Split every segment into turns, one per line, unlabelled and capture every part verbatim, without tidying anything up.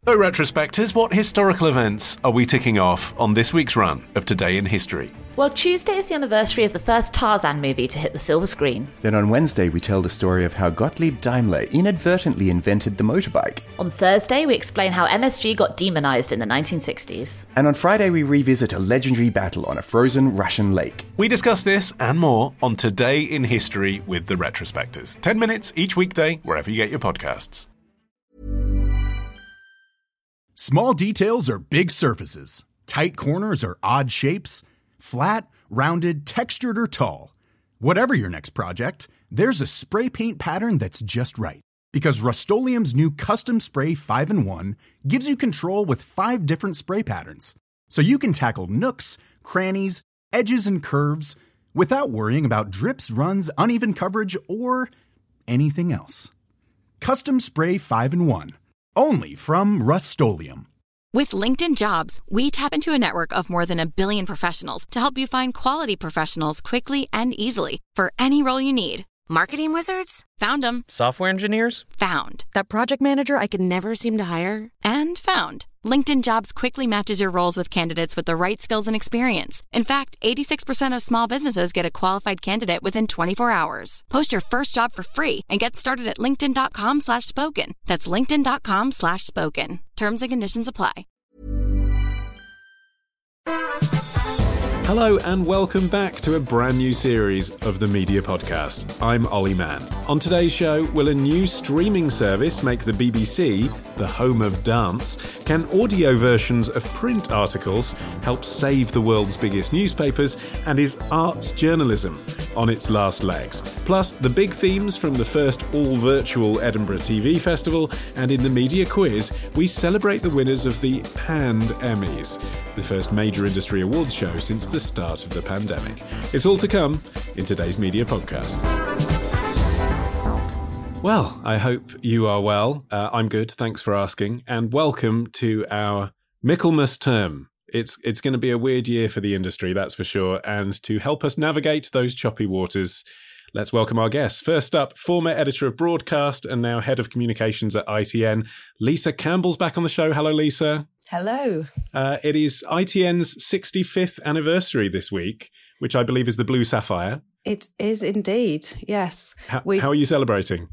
So, retrospectors, what historical events are we ticking off on this week's run of Today in History?
Well, Tuesday is the anniversary of the first Tarzan movie to hit the silver screen.
Then on Wednesday, we tell the story of how Gottlieb Daimler inadvertently invented the motorbike.
On Thursday, we explain how M S G got demonized in the nineteen sixties.
And on Friday, we revisit a legendary battle on a frozen Russian lake.
We discuss this and more on Today in History with the retrospectors. Ten minutes each weekday, wherever you get your podcasts.
Small details are big surfaces. Tight corners are odd shapes. Flat, rounded, textured, or tall. Whatever your next project, there's a spray paint pattern that's just right. Because Rust-Oleum's new Custom Spray five in one gives you control with five different spray patterns. So you can tackle nooks, crannies, edges, and curves without worrying about drips, runs, uneven coverage, or anything else. Custom Spray five in one. Only from Rust-Oleum.
With LinkedIn Jobs, we tap into a network of more than a billion professionals to help you find quality professionals quickly and easily for any role you need. Marketing wizards? Found them.
Software engineers?
Found.
That project manager I could never seem to hire?
And found. LinkedIn Jobs quickly matches your roles with candidates with the right skills and experience. In fact, eighty-six percent of small businesses get a qualified candidate within twenty-four hours. Post your first job for free and get started at linkedin.com slash spoken. That's linkedin.com slash spoken. Terms and conditions apply.
Hello and welcome back to a brand new series of the Media Podcast. I'm Ollie Mann. On today's show, will a new streaming service make the B B C, the home of dance? Can audio versions of print articles help save the world's biggest newspapers? And is arts journalism on its last legs? Plus, the big themes from the first all-virtual Edinburgh T V Festival, and in the media quiz, we celebrate the winners of the Panned Emmys, the first major industry awards show since the start of the pandemic. It's all to come in today's Media Podcast. Well, I hope you are well. Uh, I'm good, thanks for asking, and welcome to our Michaelmas term. It's it's going to be a weird year for the industry, that's for sure, and to help us navigate those choppy waters, let's welcome our guests. First up, former editor of Broadcast and now head of communications at I T N, Lisa Campbell's back on the show. Hello, Lisa.
Hello.
Uh, it is I T N's sixty-fifth anniversary this week, which I believe is the Blue Sapphire.
It is indeed, yes.
How, how are you celebrating?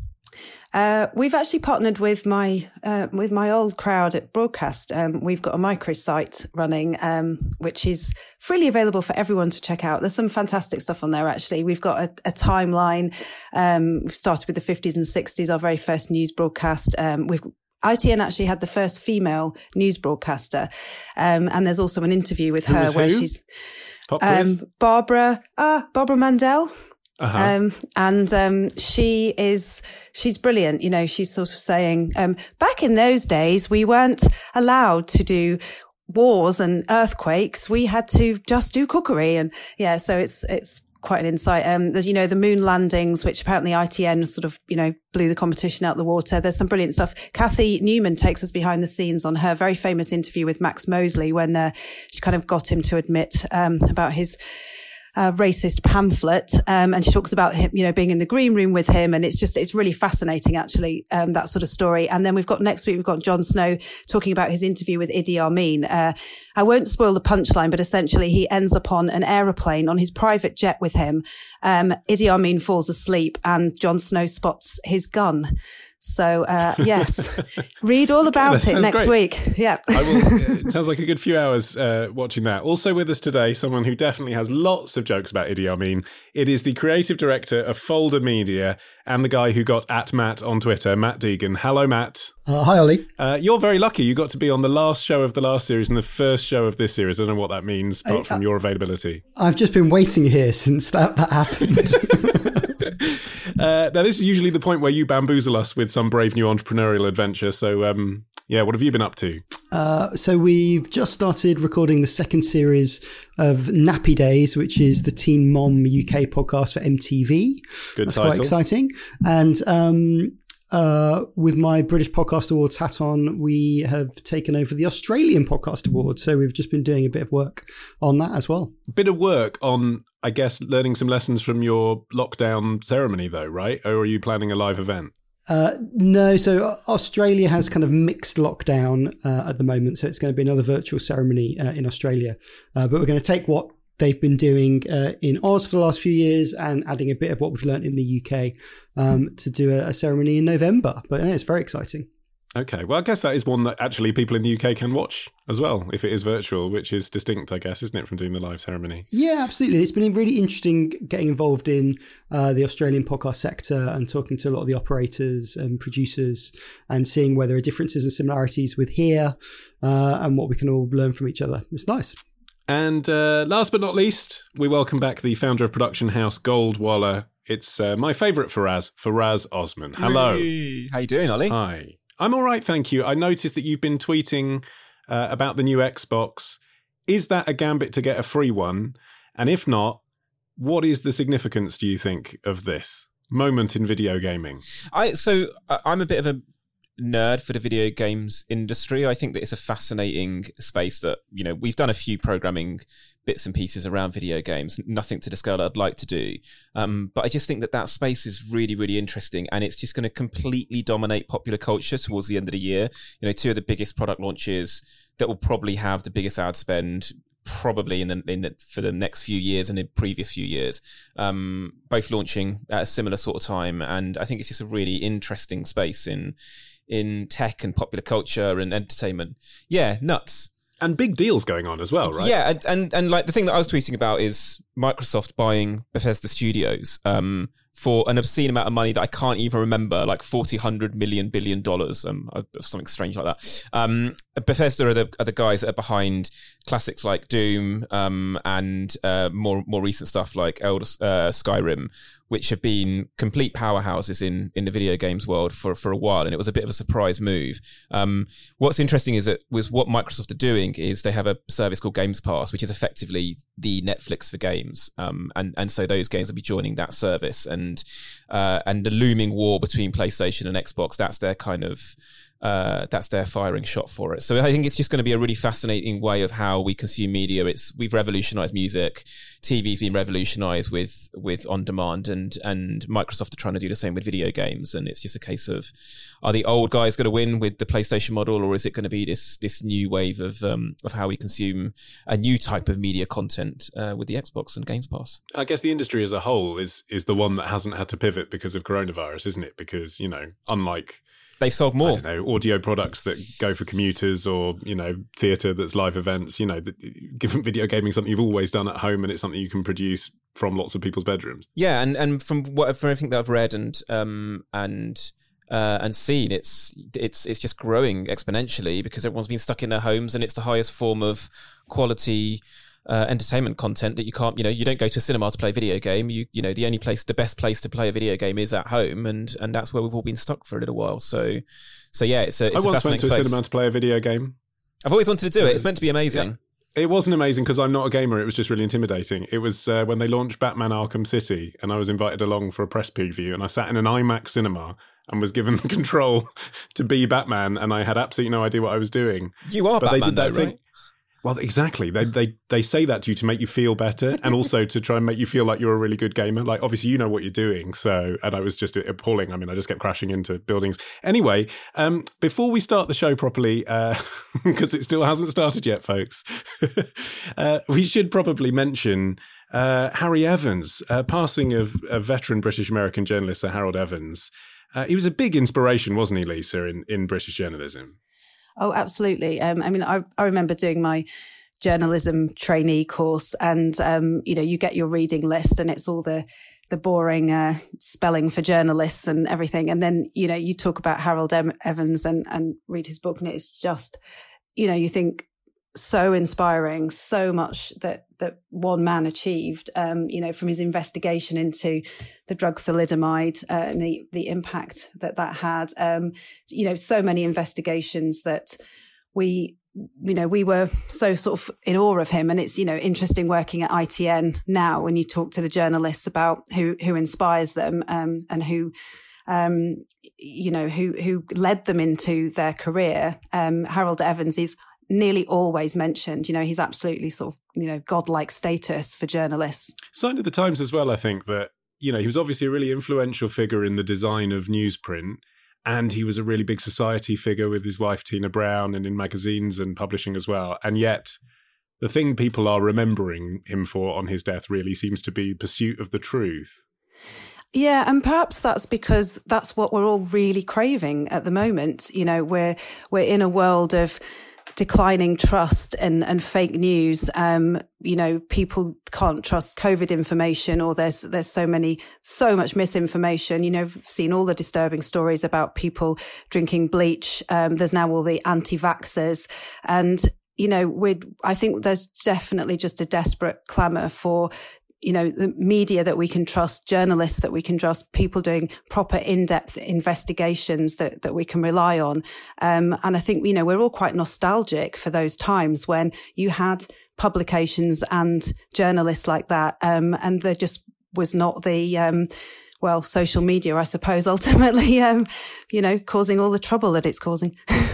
Uh, we've actually partnered with my uh, with my old crowd at Broadcast. Um, we've got a microsite running, um, which is freely available for everyone to check out. There's some fantastic stuff on there, actually. We've got a, a timeline. Um, we've started with the fifties and sixties, our very first news broadcast. Um, we've I T N actually had the first female news broadcaster, um, and there's also an interview with
who
her where
who?
she's
Pop
um, Barbara, ah, Barbara Mandel.
Uh-huh.
Um, and, um, she is, she's brilliant. You know, she's sort of saying, um, back in those days, we weren't allowed to do wars and earthquakes. We had to just do cookery. And yeah, so it's, it's quite an insight. Um, there's, you know, the moon landings, which apparently I T N sort of, you know, blew the competition out the water. There's some brilliant stuff. Kathy Newman takes us behind the scenes on her very famous interview with Max Mosley when, uh, she kind of got him to admit, um, about his, Uh, racist pamphlet, um, and she talks about him, you know, being in the green room with him, and it's just, it's really fascinating, actually, um, that sort of story. And then we've got next week, we've got Jon Snow talking about his interview with Idi Amin. Uh, I won't spoil the punchline, but essentially he ends up on an aeroplane on his private jet with him. Um, Idi Amin falls asleep and Jon Snow spots his gun. So, uh, yes, read all about it next
great.
week. Yeah.
I will, it sounds like a good few hours uh, watching that. Also with us today, someone who definitely has lots of jokes about Idi Amin. It is the creative director of Folder Media and the guy who got at Matt on Twitter, Matt Deegan. Hello, Matt.
Uh, hi, Ollie.
Uh, you're very lucky. You got to be on the last show of the last series and the first show of this series. I don't know what that means, apart I, from your availability.
I've just been waiting here since that, that happened.
Uh, now, this is usually the point where you bamboozle us with some brave new entrepreneurial adventure. So, um, yeah, what have you been up to?
Uh, so we've just started recording the second series of Nappy Days, which is the Teen Mom U K podcast for M T V.
Good
That's
title.
Quite exciting. And um, uh, with my British Podcast Awards hat on, we have taken over the Australian Podcast Awards. So we've just been doing a bit of work on that as well.
Bit of work on, I guess, learning some lessons from your lockdown ceremony, though, right? Or are you planning a live event?
Uh, no, so Australia has kind of mixed lockdown uh, at the moment, so it's going to be another virtual ceremony uh, in Australia. Uh, but we're going to take what they've been doing uh, in Oz for the last few years and adding a bit of what we've learned in the U K um, to do a, a ceremony in November. But yeah, it's very exciting.
Okay, well, I guess that is one that actually people in the U K can watch as well, if it is virtual, which is distinct, I guess, isn't it, from doing the live ceremony?
Yeah, absolutely. It's been really interesting getting involved in uh, the Australian podcast sector and talking to a lot of the operators and producers and seeing where there are differences and similarities with here uh, and what we can all learn from each other. It's nice.
And uh, last but not least, we welcome back the founder of production house Goldwalla. It's uh, my favourite Faraz, Faraz Osman. Hello.
Hey. How you doing, Ollie?
Hi. I'm all right, thank you. I noticed that you've been tweeting uh, about the new Xbox. Is that a gambit to get a free one? And if not, what is the significance, do you think, of this moment in video gaming?
I So uh, I'm a bit of a nerd for the video games industry. I think that it's a fascinating space that, you know, we've done a few programming bits and pieces around video games, nothing to the scale that I'd like to do. Um, but I just think that that space is really, really interesting, and it's just going to completely dominate popular culture towards the end of the year. You know, two of the biggest product launches that will probably have the biggest ad spend probably in the, in the for the next few years and in previous few years, um, both launching at a similar sort of time. And I think it's just a really interesting space in in tech and popular culture and entertainment. Yeah, nuts.
And big deals going on as well, right?
Yeah, and, and and like the thing that I was tweeting about is Microsoft buying Bethesda Studios um, for an obscene amount of money that I can't even remember, like forty, hundred million, billion dollars, um, something strange like that. Um, Bethesda are the, are the guys that are behind classics like Doom um, and uh, more more recent stuff like Elder uh, Skyrim, which have been complete powerhouses in, in the video games world for, for a while, and it was a bit of a surprise move. Um, what's interesting is that with what Microsoft are doing is they have a service called Games Pass, which is effectively the Netflix for games, um, and and so those games will be joining that service, and uh, and the looming war between PlayStation and Xbox, that's their kind of Uh, that's their firing shot for it. So I think it's just going to be a really fascinating way of how we consume media. It's we've revolutionized music. T V's been revolutionized with with on demand, and and Microsoft are trying to do the same with video games. And it's just a case of, are the old guys going to win with the PlayStation model, or is it going to be this this new wave of um, of how we consume a new type of media content uh, with the Xbox and Games Pass?
I guess the industry as a whole is is the one that hasn't had to pivot because of coronavirus, isn't it? Because, you know, unlike
they've sold more.
I don't know, audio products that go for commuters, or, you know, theatre that's live events. You know, given video gaming something you've always done at home, and it's something you can produce from lots of people's bedrooms.
Yeah, and, and from what from everything that I've read and um and uh, and seen, it's it's it's just growing exponentially because everyone's been stuck in their homes, and it's the highest form of quality Uh, entertainment content that you can't, you know, you don't go to a cinema to play a video game. You, you know, the only place, the best place to play a video game is at home, and and that's where we've all been stuck for a little while. So, so yeah, it's a. It's
I
a
once went to a
space.
cinema to play a video game.
I've always wanted to do it. It's meant to be amazing.
Yeah. It wasn't amazing because I'm not a gamer. It was just really intimidating. It was uh, when they launched Batman Arkham City, and I was invited along for a press preview, and I sat in an IMAX cinema and was given the control to be Batman, and I had absolutely no idea what I was doing.
You are
but
Batman,
they did that
though,
thing.
right?
Well, exactly. They they they say that to you to make you feel better, and also to try and make you feel like you're a really good gamer. Like, obviously, you know what you're doing. So, and I was just appalling. I mean, I just kept crashing into buildings. Anyway, um, before we start the show properly, because uh, it still hasn't started yet, folks, uh, we should probably mention uh, Harry Evans, uh, passing of a veteran British-American journalist, Sir Harold Evans. Uh, he was a big inspiration, wasn't he, Lisa, in, in British journalism?
Oh, absolutely. Um, I mean, I, I remember doing my journalism trainee course, and, um, you know, you get your reading list and it's all the, the boring uh, spelling for journalists and everything. And then, you know, you talk about Harold em- Evans and, and read his book, and it's just, you know, you think so inspiring, so much that, that one man achieved, um, you know, from his investigation into the drug thalidomide uh, and the, the impact that that had, um, you know, so many investigations that we, you know, we were so sort of in awe of him. And it's, you know, interesting working at I T N now when you talk to the journalists about who, who inspires them, um, and who, um, you know, who, who led them into their career. Um, Harold Evans is nearly always mentioned. You know, he's absolutely sort of, you know, godlike status for journalists.
Sign of the times as well, I think, that, you know, he was obviously a really influential figure in the design of newsprint. and he was a really big society figure with his wife Tina Brown and in magazines and publishing as well. And yet the thing people are remembering him for on his death really seems to be pursuit of the truth.
Yeah, and perhaps that's because that's what we're all really craving at the moment. You know, we're we're in a world of declining trust and, and fake news. Um, you know, people can't trust COVID information, or there's there's so many, so much misinformation. You know, I've seen all the disturbing stories about people drinking bleach. Um, there's now all the anti-vaxxers. And, you know, we'd, I think there's definitely just a desperate clamour for, you know, the media that we can trust, journalists that we can trust, people doing proper in-depth investigations that, that we can rely on. Um, and I think, you know, we're all quite nostalgic for those times when you had publications and journalists like that. Um, and there just was not the, um, well, social media, I suppose, ultimately, um, you know, causing all the trouble that it's causing.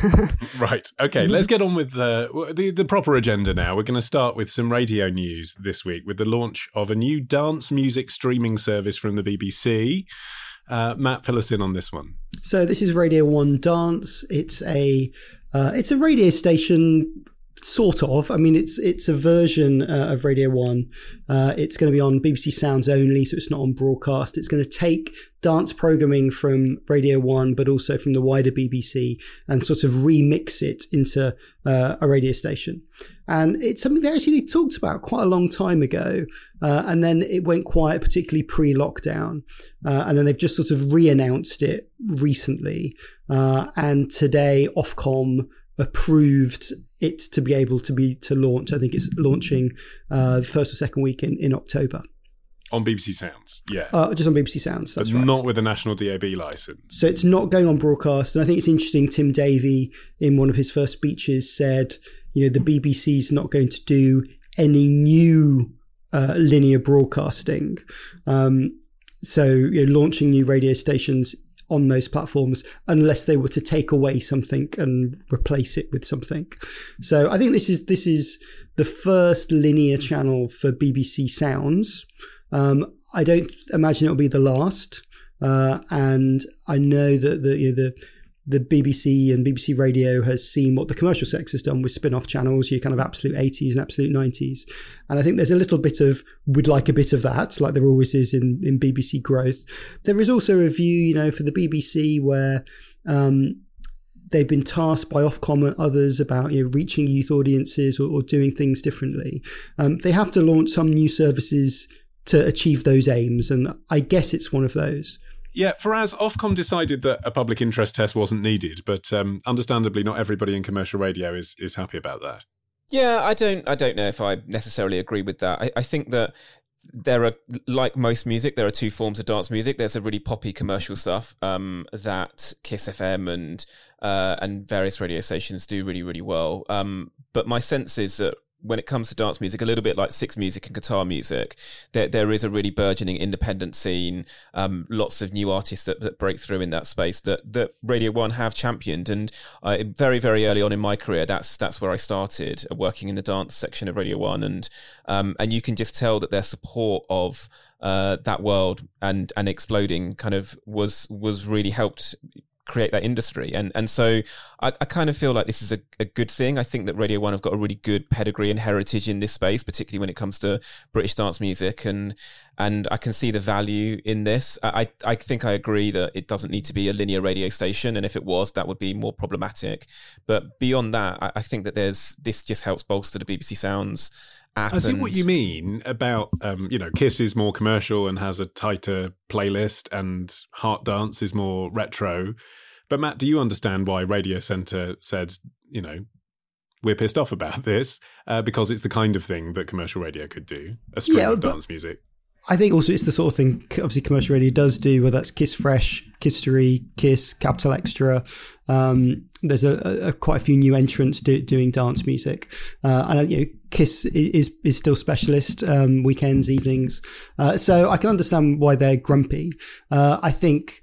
Right. Okay, let's get on with uh, the, the proper agenda now. We're going to start with some radio news this week with the launch of a new dance music streaming service from the B B C. Uh, Matt, fill us in on this one.
So this is Radio One Dance. It's a uh, it's a radio station. Sort of. I mean, it's it's a version uh, of Radio One. Uh, it's going to be on B B C Sounds only, so it's not on broadcast. It's going to take dance programming from Radio One, but also from the wider B B C, and sort of remix it into uh, a radio station. And it's something they actually talked about quite a long time ago, uh, and then it went quiet, particularly pre-lockdown. Uh, and then they've just sort of re-announced it recently. Uh, and today, Ofcom approved it to be able to be to launch. I think it's launching uh, the first or second week in, in October.
On B B C Sounds, yeah.
Uh, just on B B C Sounds, that's
but
right.
Not with a national D A B licence.
So it's not going on broadcast. And I think it's interesting, Tim Davie, in one of his first speeches, said, you know, the B B C's not going to do any new uh, linear broadcasting. Um, so, you know, launching new radio stations on those platforms unless they were to take away something and replace it with something. So I think this is this is the first linear channel for B B C Sounds. Um, I don't imagine it'll be the last. Uh, and I know that the you know, the the B B C and B B C Radio has seen what the commercial sector has done with spin-off channels, your kind of absolute eighties and absolute nineties. And I think there's a little bit of, we'd like a bit of that, like there always is in, in B B C growth. There is also a view, you know, for the B B C where um, they've been tasked by Ofcom and others about, you know, reaching youth audiences or, or doing things differently. Um, they have to launch some new services to achieve those aims. And I guess it's one of those.
Yeah, Faraz, Ofcom decided that a public interest test wasn't needed, but um, understandably not everybody in commercial radio is is happy about that.
Yeah, I don't I don't know if I necessarily agree with that. I, I think that there are, like most music, there are two forms of dance music. There's a really poppy commercial stuff um, that Kiss F M and uh, and various radio stations do really, really well. Um, but my sense is that when it comes to dance music, a little bit like Six Music and guitar music, there there is a really burgeoning independent scene, um, lots of new artists that, that break through in that space that, that Radio One have championed. And uh, very, very early on in my career, that's that's where I started, uh, working in the dance section of Radio One. And um, and you can just tell that their support of uh, that world and and exploding kind of was was really helped create that industry. And and so I, I kind of feel like this is a, a good thing. I think that Radio One have got a really good pedigree and heritage in this space, particularly when it comes to British dance music, and and I can see the value in this. I, I think I agree that it doesn't need to be a linear radio station, and if it was, that would be more problematic. But beyond that, I, I think that there's this just helps bolster the B B C Sounds app.
I see
and,
what you mean about, um, you know, Kiss is more commercial and has a tighter playlist, and Heart Dance is more retro. But Matt, do you understand why Radio Centre said, you know, we're pissed off about this uh, because it's the kind of thing that commercial radio could do, a stream
yeah,
of dance music?
I think also it's the sort of thing, obviously, commercial radio does do, whether that's Kiss Fresh, Kisstory, Kiss, Capital Extra. Um, there's a, a quite a few new entrants do, doing dance music. Uh, and, you know, Kiss is is still specialist, um, weekends, evenings. Uh, so I can understand why they're grumpy. Uh, I think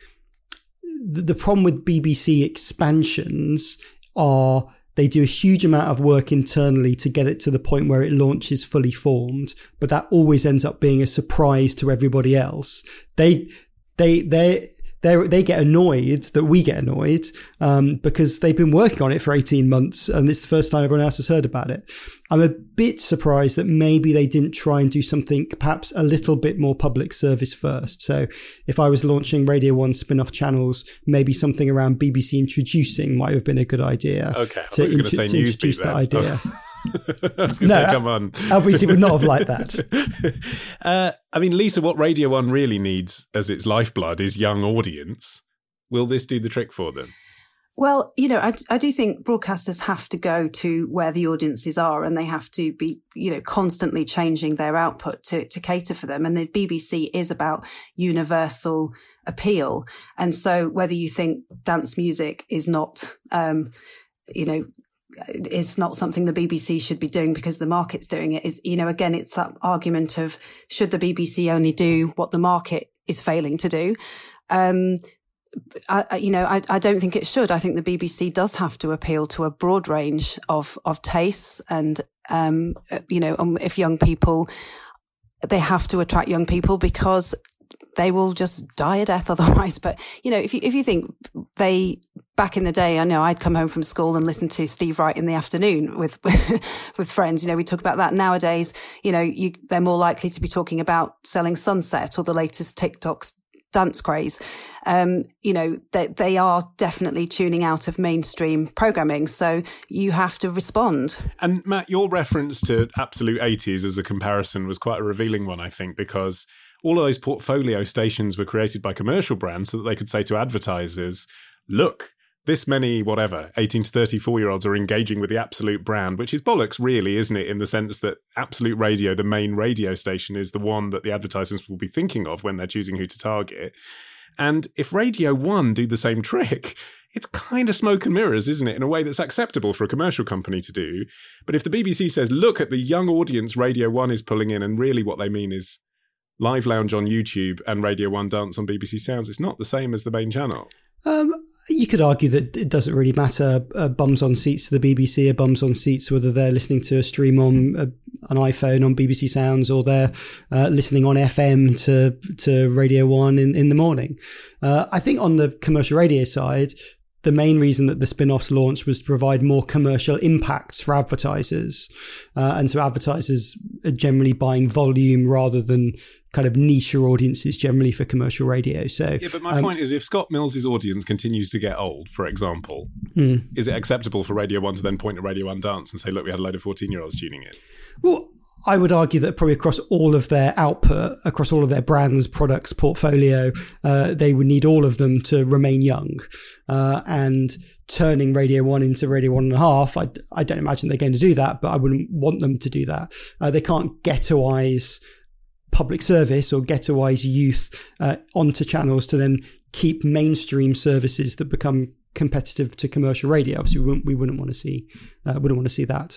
the, the problem with B B C expansions are they do a huge amount of work internally to get it to the point where it launches fully formed, but that always ends up being a surprise to everybody else. They, they, they, they they get annoyed that we get annoyed um, because they've been working on it for eighteen months and it's the first time everyone else has heard about it. I'm a bit surprised that maybe they didn't try and do something perhaps a little bit more public service first. So if I was launching Radio one spin-off channels, maybe something around B B C introducing might have been a good idea.
Okay, I
to,
thought you were going
int-
to say
to introduce
Newsbeat
that idea.
I was going to
No,
say, come on.
Obviously would not have liked that.
uh, I mean, Lisa, what Radio one really needs as its lifeblood is young audience. Will this do the trick for them?
Well, you know, I, I do think broadcasters have to go to where the audiences are and they have to be, you know, constantly changing their output to, to cater for them. And the B B C is about universal appeal. And so whether you think dance music is not, um, you know, is not something the B B C should be doing because the market's doing it, is, you know, again, it's that argument of should the B B C only do what the market is failing to do? Um, I, you know, I, I don't think it should. I think the B B C does have to appeal to a broad range of, of tastes and, um, you know, um, if young people, they have to attract young people because they will just die a death otherwise. But, you know, if you, if you think they, back in the day, I know I'd come home from school and listen to Steve Wright in the afternoon with, with friends. You know, we talk about that nowadays. You know, you, they're more likely to be talking about Selling Sunset or the latest TikToks dance craze. Um, you know, they, they are definitely tuning out of mainstream programming. So you have to respond.
And Matt, your reference to Absolute eighties as a comparison was quite a revealing one, I think, because all of those portfolio stations were created by commercial brands so that they could say to advertisers, look, this many, whatever, eighteen to thirty-four-year-olds are engaging with the Absolute brand, which is bollocks, really, isn't it, in the sense that Absolute Radio, the main radio station, is the one that the advertisers will be thinking of when they're choosing who to target. And if Radio one do the same trick, it's kind of smoke and mirrors, isn't it, in a way that's acceptable for a commercial company to do. But if the B B C says, look at the young audience Radio one is pulling in, and really what they mean is Live Lounge on YouTube and Radio one Dance on B B C Sounds, it's not the same as the main channel.
Um, you could argue that it doesn't really matter. Uh, bums on seats to the B B C are bums on seats, whether they're listening to a stream on uh, an iPhone on B B C Sounds or they're uh, listening on F M to to Radio one in, in the morning. Uh, I think on the commercial radio side, the main reason that the spin-offs launched was to provide more commercial impacts for advertisers. Uh, and so advertisers are generally buying volume rather than kind of niche audiences generally for commercial radio. So
yeah, but my
um,
point is, if Scott Mills's audience continues to get old, for example,
hmm.
is it acceptable for Radio one to then point at Radio one Dance and say, look, we had a load of fourteen-year-olds tuning in?
Well, I would argue that probably across all of their output, across all of their brands, products, portfolio, uh, they would need all of them to remain young. Uh, and turning Radio one into Radio one and a half, I, I don't imagine they're going to do that, but I wouldn't want them to do that. Uh, they can't ghettoise public service or ghettoise youth uh, onto channels to then keep mainstream services that become competitive to commercial radio. Obviously, we wouldn't, we wouldn't want to see, uh, wouldn't want to see that.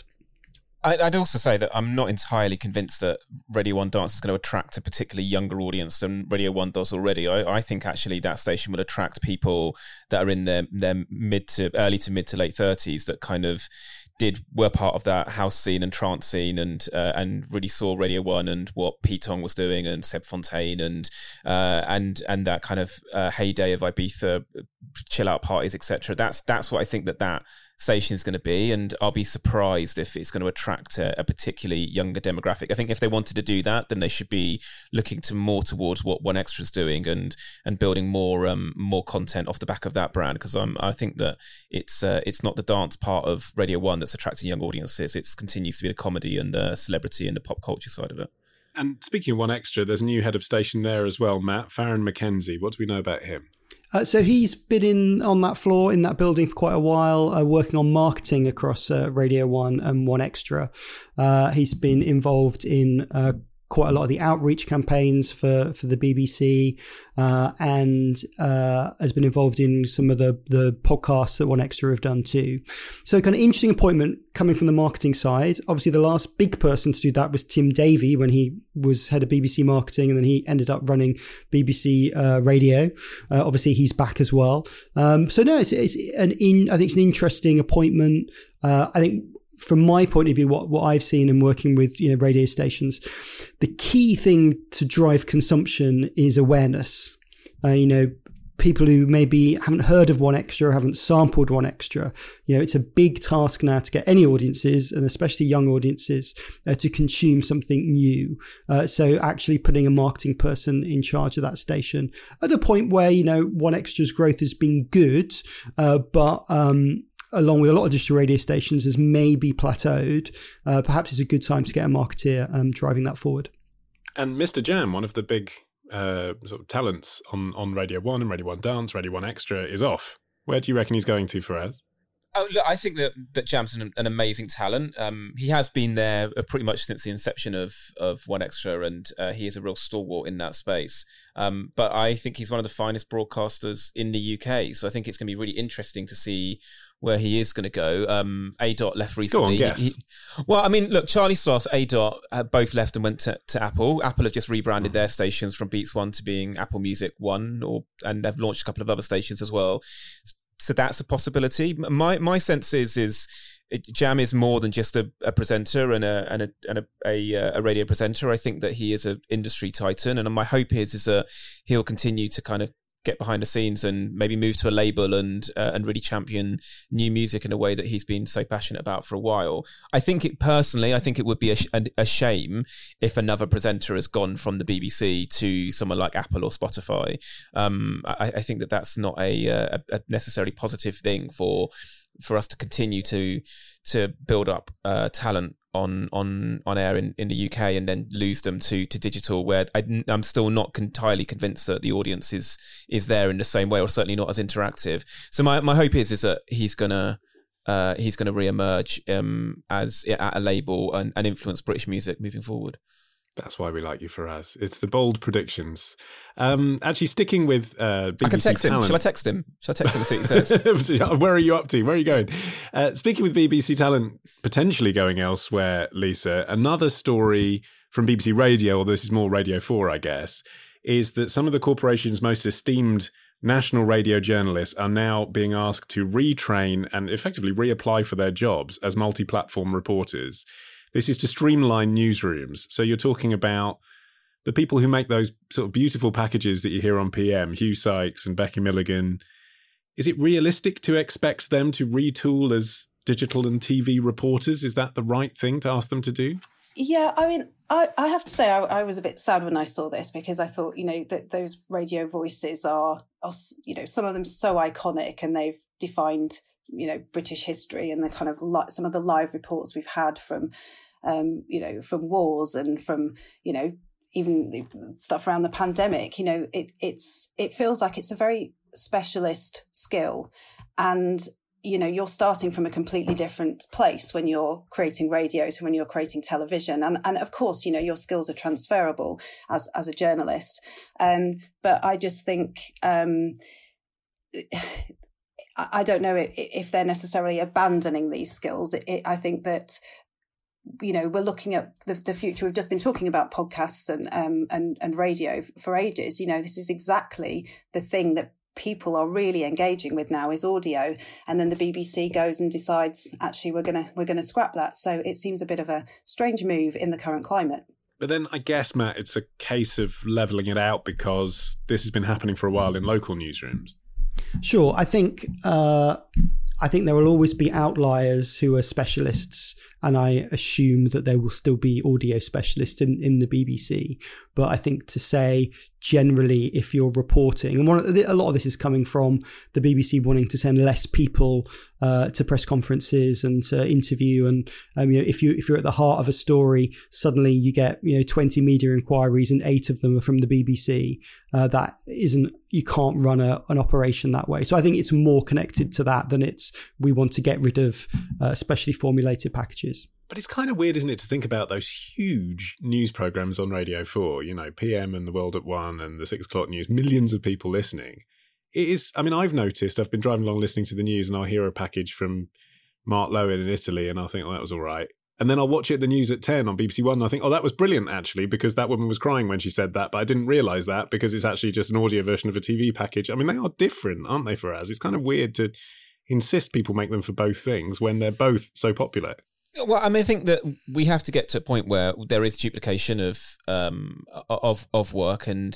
I'd also say that I'm not entirely convinced that Radio one Dance is going to attract a particularly younger audience than Radio one does already. I, I think actually that station will attract people that are in their, their mid to early to mid to late thirties that kind of did were part of that house scene and trance scene and uh, and really saw Radio one and what Pete Tong was doing and Seb Fontaine and uh, and and that kind of uh, heyday of Ibiza chill out parties, et cetera. That's that's what I think that that station is going to be, and I'll be surprised if it's going to attract a, a particularly younger demographic. I think if they wanted to do that, then they should be looking to more towards what One Extra is doing and and building more um more content off the back of that brand, because I'm I think that it's uh, it's not the dance part of Radio one that's attracting young audiences. It continues to be the comedy and the celebrity and the pop culture side of it.
And speaking of One Extra, there's a new head of station there as well, Matt Farron McKenzie. What do we know about him?
Uh, so he's been in on that floor in that building for quite a while, uh, working on marketing across uh, Radio one and One Extra. Uh, he's been involved in uh, quite a lot of the outreach campaigns for, for the B B C uh, and uh, has been involved in some of the, the podcasts that One Extra have done too. So kind of interesting appointment coming from the marketing side. Obviously, the last big person to do that was Tim Davie when he was head of B B C marketing, and then he ended up running B B C uh, radio. Uh, obviously, he's back as well. Um, so no, it's, it's an in, I think it's an interesting appointment. Uh, I think from my point of view, what, what I've seen in working with, you know, radio stations, the key thing to drive consumption is awareness. Uh, you know, people who maybe haven't heard of One Extra, haven't sampled One Extra. You know, it's a big task now to get any audiences, and especially young audiences, uh, to consume something new. Uh, so actually putting a marketing person in charge of that station at the point where, you know, One Extra's growth has been good, uh, but um, along with a lot of digital radio stations, has maybe plateaued. Uh, perhaps it's a good time to get a marketeer um, driving that forward.
And Mister Jam, one of the big uh, sort of talents on, on Radio one and Radio one Dance, Radio one Extra, is off. Where do you reckon he's going to, Faraz?
Oh, look, I think that, that Jam's an, an amazing talent. Um, he has been there pretty much since the inception of, of One Extra, and uh, he is a real stalwart in that space. Um, but I think he's one of the finest broadcasters in the U K. So I think it's going to be really interesting to see where he is going to go. Um, A Dot left recently.
Go on, guess.
He, well, I mean, look, Charlie Sloth, A Dot uh, both left and went to, to Apple. Apple have just rebranded their stations from Beats One to being Apple Music One, or and they've launched a couple of other stations as well. So that's a possibility. My my sense is is Jam is more than just a, a presenter and a and a and a, a a radio presenter. I think that he is an industry titan, and my hope is is that he'll continue to kind of get behind the scenes and maybe move to a label and uh, and really champion new music in a way that he's been so passionate about for a while. I think it personally, I think it would be a, sh- a shame if another presenter has gone from the B B C to someone like Apple or Spotify. Um, I, I think that that's not a, a, a necessarily positive thing for for us to continue to to build up uh, talent on on on air in, in the U K and then lose them to to digital, where I, I'm still not entirely convinced that the audience is is there in the same way, or certainly not as interactive. So my, my hope is is that he's gonna uh, he's gonna re-emerge um, as at a label and, and influence British music moving forward.
That's why we like you, Faraz. It's the bold predictions. Um, actually, sticking with uh, B B C
I can text
talent.
him. Shall I text him? Shall I text him and see what he says?
Where are you up to? Where are you going? Uh, speaking with B B C talent potentially going elsewhere, Lisa, another story from B B C Radio, although this is more Radio four, I guess, is that some of the corporation's most esteemed national radio journalists are now being asked to retrain and effectively reapply for their jobs as multi-platform reporters. This is to streamline newsrooms. So you're talking about the people who make those sort of beautiful packages that you hear on P M, Hugh Sykes and Becky Milligan. Is it realistic to expect them to retool as digital and T V reporters? Is that the right thing to ask them to do?
Yeah, I mean, I, I have to say I, I was a bit sad when I saw this, because I thought, you know, that those radio voices are, are, you know, some of them so iconic, and they've defined, you know, British history, and the kind of li- some of the live reports we've had from, um, you know, from wars and from, you know, even the stuff around the pandemic. You know, it it's it feels like it's a very specialist skill, and you know, you're starting from a completely different place when you're creating radio to when you're creating television, and and of course, you know, your skills are transferable as as a journalist. Um, but I just think. Um, I don't know if they're necessarily abandoning these skills. It, it, I think that, you know, we're looking at the, the future. We've just been talking about podcasts and um, and and radio for ages. You know, this is exactly the thing that people are really engaging with now, is audio. And then the B B C goes and decides, actually, we're gonna we're gonna scrap that. So it seems a bit of a strange move in the current climate.
But then I guess, Matt, it's a case of levelling it out, because this has been happening for a while in local newsrooms.
Sure. I think uh, I think there will always be outliers who are specialists, and I assume that there will still be audio specialists in, in the B B C. But I think to say generally, if you're reporting, and one of the, a lot of this is coming from the B B C wanting to send less people uh, to press conferences and to interview, and um, you know, if you if you're at the heart of a story, suddenly you get you know twenty media inquiries and eight of them are from the B B C. Uh, that isn't, you can't run a, an operation that way. So I think it's more connected to that than it's we want to get rid of uh, specially formulated packages.
But it's kind of weird, isn't it, to think about those huge news programmes on Radio four, you know, P M and The World at One and the six o'clock news, millions of people listening. It is, I mean, I've noticed, I've been driving along listening to the news, and I'll hear a package from Mark Lowen in Italy, and I'll think, oh, that was all right. And then I'll watch it the news at ten on B B C One, and I think, oh, that was brilliant, actually, because that woman was crying when she said that, but I didn't realise that because it's actually just an audio version of a T V package. I mean, they are different, aren't they, for us? It's kind of weird to insist people make them for both things when they're both so popular.
Well, I mean, I think that we have to get to a point where there is duplication of um, of of work, and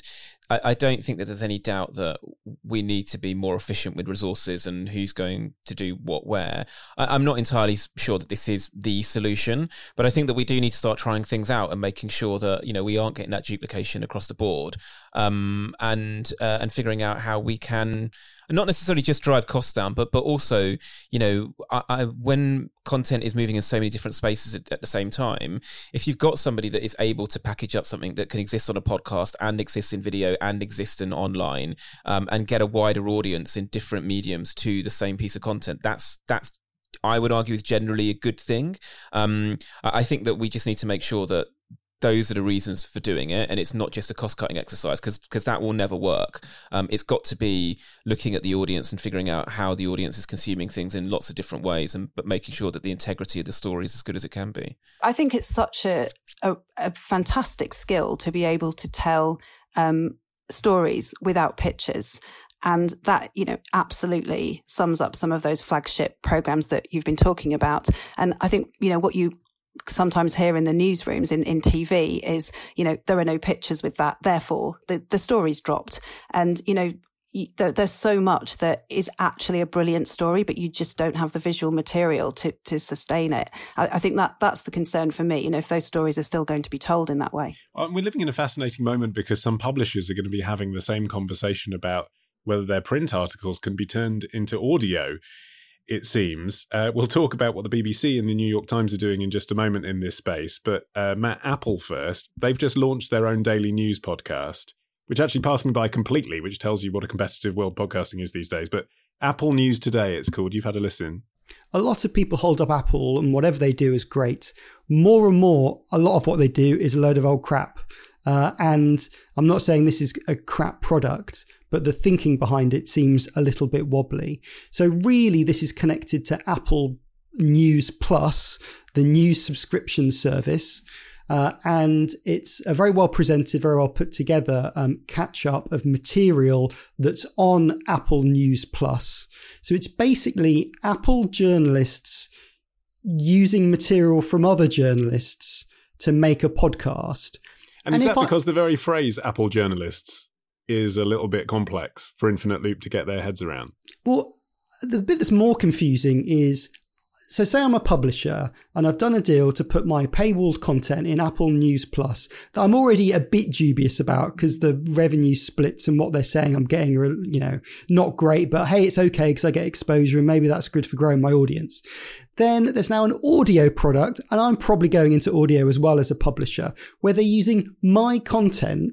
I, I don't think that there's any doubt that we need to be more efficient with resources and who's going to do what where. I, I'm not entirely sure that this is the solution, but I think that we do need to start trying things out and making sure that, you know, we aren't getting that duplication across the board, um, and uh, and figuring out how we can not necessarily just drive costs down, but but also, you know, I, I, when content is moving in so many different spaces at, at the same time, if you've got somebody that is able to package up something that can exist on a podcast and exist in video and exist in online, um, and get a wider audience in different mediums to the same piece of content, that's that's I would argue is generally a good thing. Um, I think that we just need to make sure that those are the reasons for doing it, and it's not just a cost-cutting exercise, because because that will never work. Um, it's got to be looking at the audience and figuring out how the audience is consuming things in lots of different ways, and but making sure that the integrity of the story is as good as it can be.
I think it's such a a, a fantastic skill to be able to tell um, stories without pictures. And that, you know, absolutely sums up some of those flagship programs that you've been talking about. And I think, you know, what you sometimes hear in the newsrooms in, in T V is, you know, there are no pictures with that, therefore the, the story's dropped. And, you know, you, there, there's so much that is actually a brilliant story, but you just don't have the visual material to, to sustain it. I, I think that that's the concern for me, you know, if those stories are still going to be told in that way.
Well, we're living in a fascinating moment because some publishers are going to be having the same conversation about whether their print articles can be turned into audio, it seems. Uh, we'll talk about what the B B C and the New York Times are doing in just a moment in this space. But uh, Matt, Apple first. They've just launched their own daily news podcast, which actually passed me by completely, which tells you what a competitive world podcasting is these days. But Apple News Today, it's called. You've had a listen.
A lot of people hold up Apple and whatever they do is great. More and more, a lot of what they do is a load of old crap. Uh, and I'm not saying this is a crap product, but the thinking behind it seems a little bit wobbly. So really, this is connected to Apple News Plus, the news subscription service. Uh, and it's a very well presented, very well put together um, catch up of material that's on Apple News Plus. So it's basically Apple journalists using material from other journalists to make a podcast.
And, and is that I, because the very phrase Apple journalists is a little bit complex for Infinite Loop to get their heads around?
Well, the bit that's more confusing is, so say I'm a publisher and I've done a deal to put my paywalled content in Apple News Plus that I'm already a bit dubious about because the revenue splits and what they're saying I'm getting are, you know, not great, but hey, it's okay because I get exposure and maybe that's good for growing my audience. Then there's now an audio product, and I'm probably going into audio as well as a publisher, where they're using my content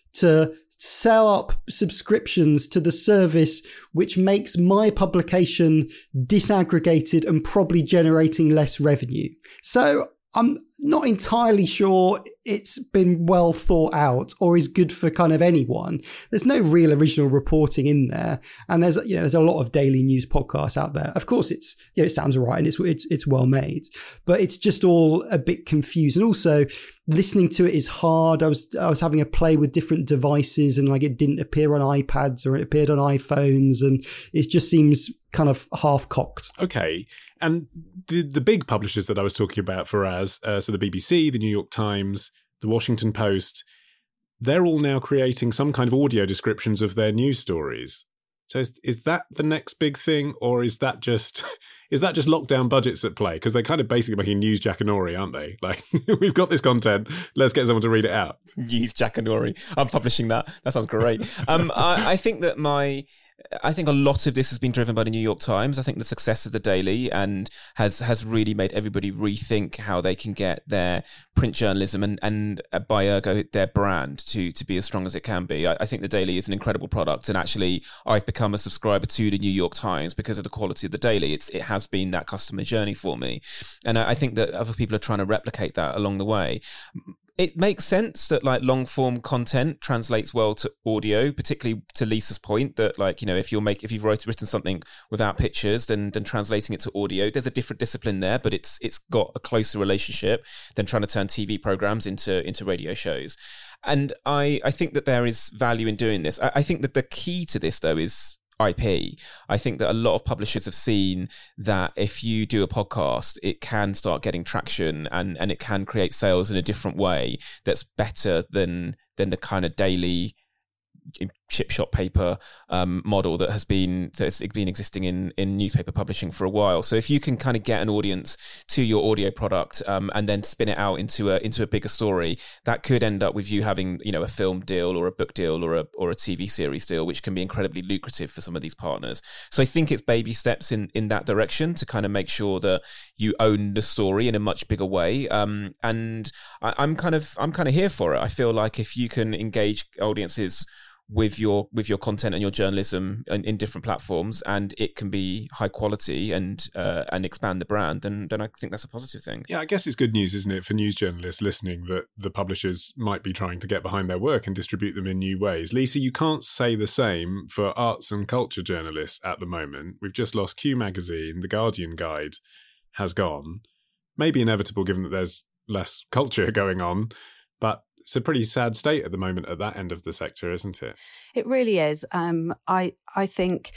to sell up subscriptions to the service, which makes my publication disaggregated and probably generating less revenue. So I'm not entirely sure it's been well thought out or is good for kind of anyone. There's no real original reporting in there, and there's you know there's a lot of daily news podcasts out there. Of course, it's you know, it sounds right and it's it's it's well made, but it's just all a bit confused. And also, listening to it is hard. I was I was having a play with different devices, and like it didn't appear on iPads or it appeared on iPhones, and it just seems kind of half cocked.
Okay. And the the big publishers that I was talking about for us, uh, so the B B C, the New York Times, the Washington Post, they're all now creating some kind of audio descriptions of their news stories. So is is that the next big thing, or is that just is that just lockdown budgets at play? Because they're kind of basically making news Jackanory, aren't they? Like, we've got this content, let's get someone to read it out.
News Jackanory. I'm publishing that. That sounds great. um, I, I think that my. I think a lot of this has been driven by the New York Times. I think the success of the Daily and has has really made everybody rethink how they can get their print journalism and, and uh, by ergo their brand to to be as strong as it can be. I, I think the Daily is an incredible product, and actually I've become a subscriber to the New York Times because of the quality of the Daily. It's it has been that customer journey for me, and I, I think that other people are trying to replicate that along the way. It makes sense that like long form content translates well to audio, particularly to Lisa's point that like, you know, if you're make if you've wrote, written something without pictures, then then translating it to audio, there's a different discipline there, but it's it's got a closer relationship than trying to turn T V programs into into radio shows. And I I think that there is value in doing this. I, I think that the key to this though is I P. I think that a lot of publishers have seen that if you do a podcast, it can start getting traction and, and it can create sales in a different way that's better than than the kind of daily chip shop paper um, model that has been that's been existing in in newspaper publishing for a while. So if you can kind of get an audience to your audio product um, and then spin it out into a into a bigger story, that could end up with you having, you know, a film deal or a book deal or a or a T V series deal, which can be incredibly lucrative for some of these partners. So I think it's baby steps in in that direction to kind of make sure that you own the story in a much bigger way. Um, and I, I'm kind of I'm kind of here for it. I feel like if you can engage audiences with your with your content and your journalism in, in different platforms, and it can be high quality and uh, and expand the brand, then then I think that's a positive thing.
Yeah, I guess it's good news, isn't it, for news journalists listening, that the publishers might be trying to get behind their work and distribute them in new ways. Lisa, you can't say the same for arts and culture journalists at the moment. We've just lost Q Magazine, The Guardian Guide has gone. Maybe inevitable given that there's less culture going on, but it's a pretty sad state at the moment at that end of the sector, isn't it?
It really is. Um, I I think,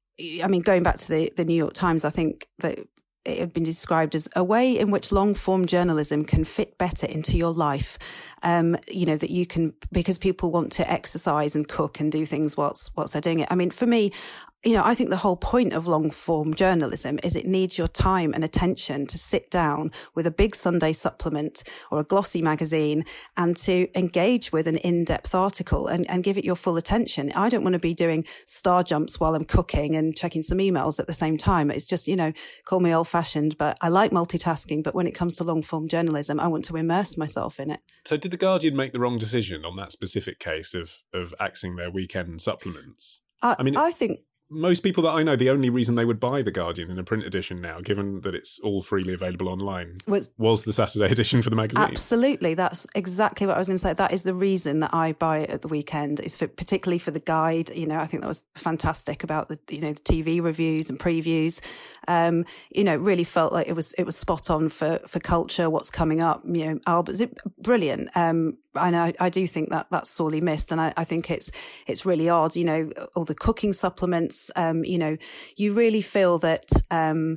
I mean, going back to the, the New York Times, I think that it had been described as a way in which long-form journalism can fit better into your life. Um, you know, that you can, because people want to exercise and cook and do things whilst, whilst they're doing it. I mean, for me, you know, I think the whole point of long-form journalism is it needs your time and attention to sit down with a big Sunday supplement or a glossy magazine and to engage with an in-depth article and, and give it your full attention. I don't want to be doing star jumps while I'm cooking and checking some emails at the same time. It's just, you know, call me old-fashioned, but I like multitasking. But when it comes to long-form journalism, I want to immerse myself in it.
So did The Guardian make the wrong decision on that specific case of, of axing their weekend supplements?
I,
I mean,
I think...
most people that I know, the only reason they would buy The Guardian in a print edition now, given that it's all freely available online, was, was the Saturday edition for the magazine.
Absolutely. That's exactly what I was going to say. That is the reason that I buy it at the weekend, is for, particularly for the guide. You know, I think that was fantastic about the, you know, the T V reviews and previews. Um, you know, it really felt like it was, it was spot on for, for culture, what's coming up, you know, Albert, brilliant. Um, And I, I do think that that's sorely missed. And I, I think it's it's really odd, you know, all the cooking supplements, um, you know, you really feel that, um,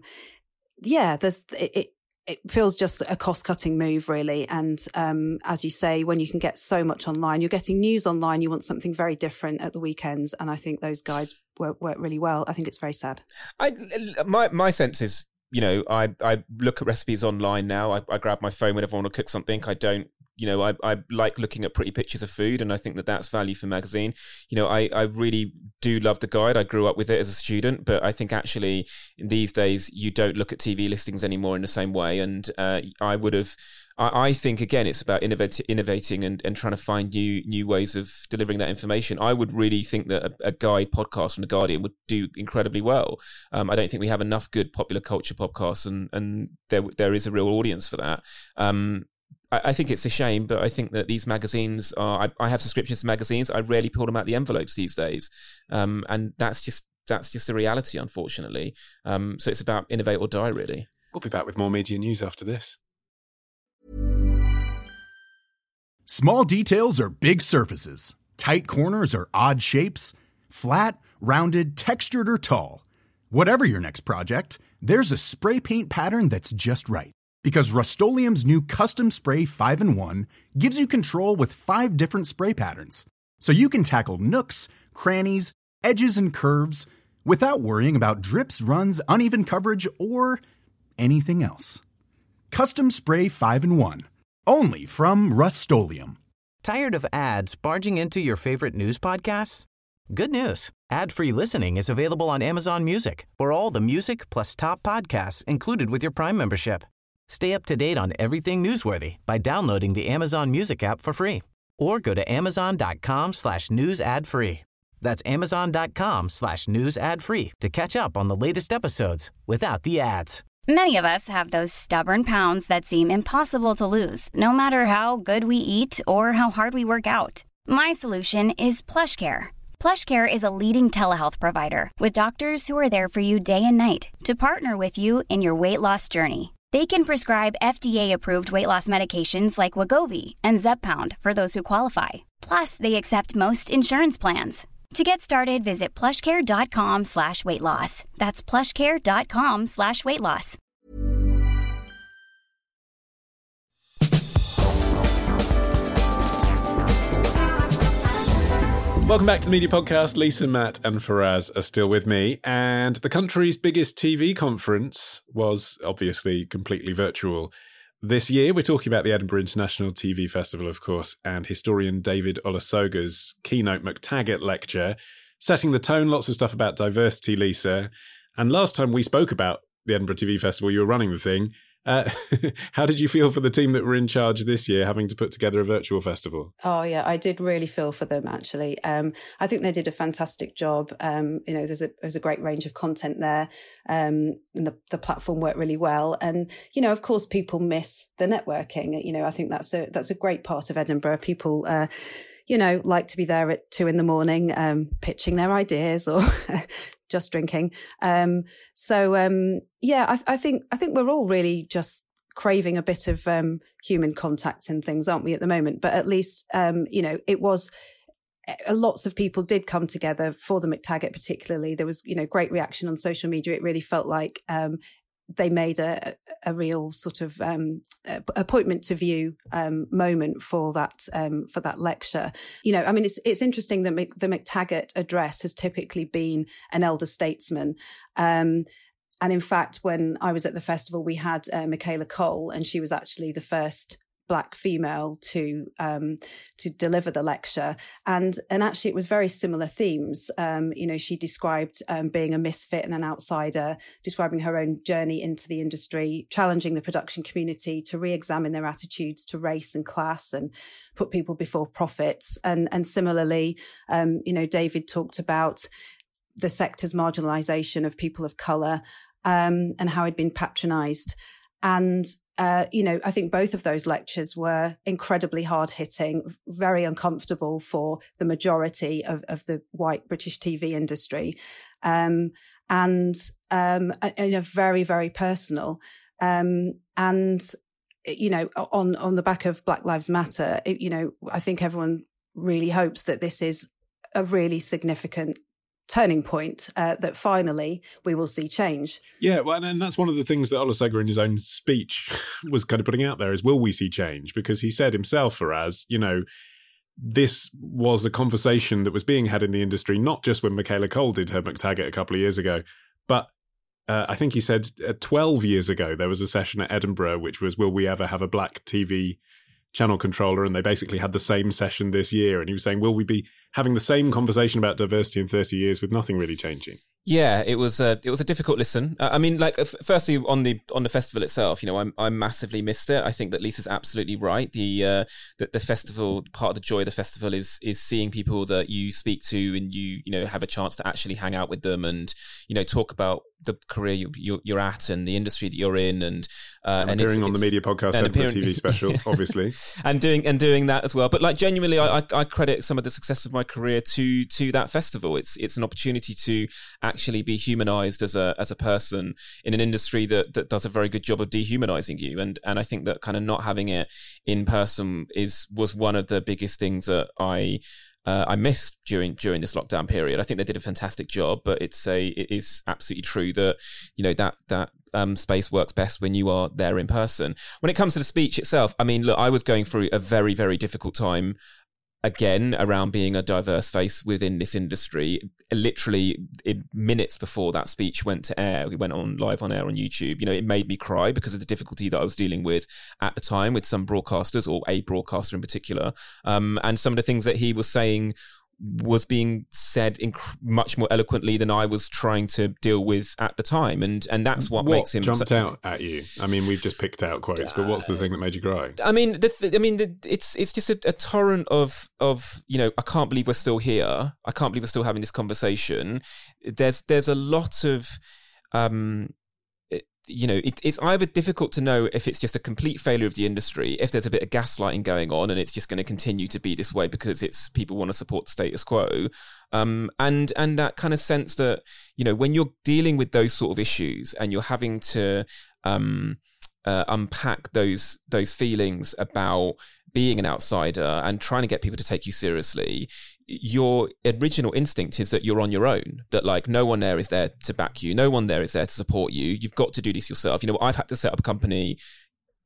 yeah, there's it, it, it feels just a cost-cutting move, really. And um, as you say, when you can get so much online, you're getting news online, you want something very different at the weekends. And I think those guides work, work really well. I think it's very sad.
I, my, my sense is, you know, I, I look at recipes online now. I, I grab my phone whenever I want to cook something. I don't, you know, I, I like looking at pretty pictures of food, and I think that that's value for magazine. You know, I, I really do love the guide. I grew up with it as a student, but I think actually in these days you don't look at T V listings anymore in the same way. And uh, I would have, I, I think again, it's about innovate, innovating and, and trying to find new new ways of delivering that information. I would really think that a, a guide podcast from The Guardian would do incredibly well. Um, I don't think we have enough good popular culture podcasts, and and there there is a real audience for that. Um, I think it's a shame, but I think that these magazines are, I, I have subscriptions to magazines. I rarely pull them out the envelopes these days. Um, and that's just, that's just the reality, unfortunately. Um, so it's about innovate or die, really.
We'll be back with more media news after this.
Small details are big surfaces. Tight corners are odd shapes. Flat, rounded, textured, or tall. Whatever your next project, there's a spray paint pattern that's just right. Because Rust-Oleum's new Custom Spray five in one gives you control with five different spray patterns. So you can tackle nooks, crannies, edges, and curves without worrying about drips, runs, uneven coverage, or anything else. Custom Spray five in one. Only from Rust-Oleum.
Tired of ads barging into your favorite news podcasts? Good news. Ad-free listening is available on Amazon Music for all the music plus top podcasts included with your Prime membership. Stay up to date on everything newsworthy by downloading the Amazon Music app for free or go to amazon.com slash news ad free. That's amazon.com slash news ad free to catch up on the latest episodes without the ads.
Many of us have those stubborn pounds that seem impossible to lose, no matter how good we eat or how hard we work out. My solution is PlushCare. PlushCare is a leading telehealth provider with doctors who are there for you day and night to partner with you in your weight loss journey. They can prescribe F D A-approved weight loss medications like Wegovy and Zepbound for those who qualify. Plus, they accept most insurance plans. To get started, visit plushcare.com slash weight loss. That's plushcare.com slash weight loss.
Welcome back to the Media Podcast. Lisa, Matt and Faraz are still with me. And the country's biggest T V conference was obviously completely virtual this year. We're talking about the Edinburgh International T V Festival, of course, and historian David Olusoga's keynote McTaggart lecture, setting the tone, lots of stuff about diversity, Lisa. And last time we spoke about the Edinburgh T V Festival, you were running the thing. Uh, how did you feel for the team that were in charge this year, having to put together a virtual festival?
Oh, yeah, I did really feel for them, actually. Um, I think they did a fantastic job. Um, you know, there's a there's a great range of content there. Um, and the, the platform worked really well. And, you know, of course, people miss the networking. You know, I think that's a that's a great part of Edinburgh. People, uh, you know, like to be there at two in the morning, um, pitching their ideas or just drinking. Um, so, um, yeah, I, I think I think we're all really just craving a bit of um, human contact and things, aren't we, at the moment? But at least, um, you know, it was uh, lots of people did come together for the McTaggart particularly. There was, you know, great reaction on social media. It really felt like um, they made a, a real sort of um, appointment to view um, moment for that um, for that lecture. You know, I mean, it's it's interesting that the McTaggart address has typically been an elder statesman. Um, and in fact, when I was at the festival, we had uh, Michaela Cole, and she was actually the first Black female to um, to deliver the lecture, and and actually it was very similar themes. Um, you know, she described um, being a misfit and an outsider, describing her own journey into the industry, challenging the production community to re-examine their attitudes to race and class, and put people before profits. And and similarly, um, you know, David talked about the sector's marginalisation of people of colour um, and how it'd been patronised. And, uh, you know, I think both of those lectures were incredibly hard-hitting, very uncomfortable for the majority of, of the white British T V industry, um, and, um, and are very, very personal. Um, and, you know, on, on the back of Black Lives Matter, it, you know, I think everyone really hopes that this is a really significant turning point, uh, that finally we will see change.
Yeah, well, and that's one of the things that Olusoga in his own speech was kind of putting out there is, will we see change? Because he said himself, Faraz, you know, this was a conversation that was being had in the industry, not just when Michaela Cole did her McTaggart a couple of years ago, but uh, I think he said uh, twelve years ago, there was a session at Edinburgh, which was, will we ever have a black T V channel controller? And they basically had the same session this year. And he was saying, will we be having the same conversation about diversity in thirty years with nothing really changing?
Yeah, it was a it was a difficult listen. Uh, I mean, like, uh, firstly on the on the festival itself, you know, I I massively missed it. I think that Lisa's absolutely right. The uh, that the festival, part of the joy of the festival is is seeing people that you speak to and you you know have a chance to actually hang out with them and you know talk about the career you, you're, you're at and the industry that you're in, and uh,
and,
and
appearing
it's,
on the Media Podcast and the T V special, obviously,
and doing and doing that as well. But like genuinely, I, I I credit some of the success of my career to to that festival. It's it's an opportunity to actually be humanized as a as a person in an industry that that does a very good job of dehumanizing you. And and I think that kind of not having it in person is was one of the biggest things that I. Uh, I missed during during this lockdown period. I think they did a fantastic job, but it's a it is absolutely true that you know that that um, space works best when you are there in person. When it comes to the speech itself, I mean, look, I was going through a very very difficult time again around being a diverse face within this industry. Literally in minutes before that speech went to air, we went on live on air on YouTube. You know, it made me cry because of the difficulty that I was dealing with at the time with some broadcasters, or a broadcaster in particular, um, and some of the things that he was saying was being said inc- much more eloquently than I was trying to deal with at the time, and and that's what,
what
makes him
jumped
such
out a- at you. I mean, we've just picked out quotes, but what's the thing that made you cry?
I mean, the th- I mean, the, it's it's just a, a torrent of of you know. I can't believe we're still here. I can't believe we're still having this conversation. There's there's a lot of. Um, You know, it, it's either difficult to know if it's just a complete failure of the industry, if there's a bit of gaslighting going on and it's just going to continue to be this way because it's people want to support the status quo, um, and and that kind of sense that, you know, when you're dealing with those sort of issues and you're having to um, uh, unpack those those feelings about being an outsider and trying to get people to take you seriously, your original instinct is that you're on your own, that like no one there is there to back you, no one there is there to support you. You've got to do this yourself. You know, I've had to set up a company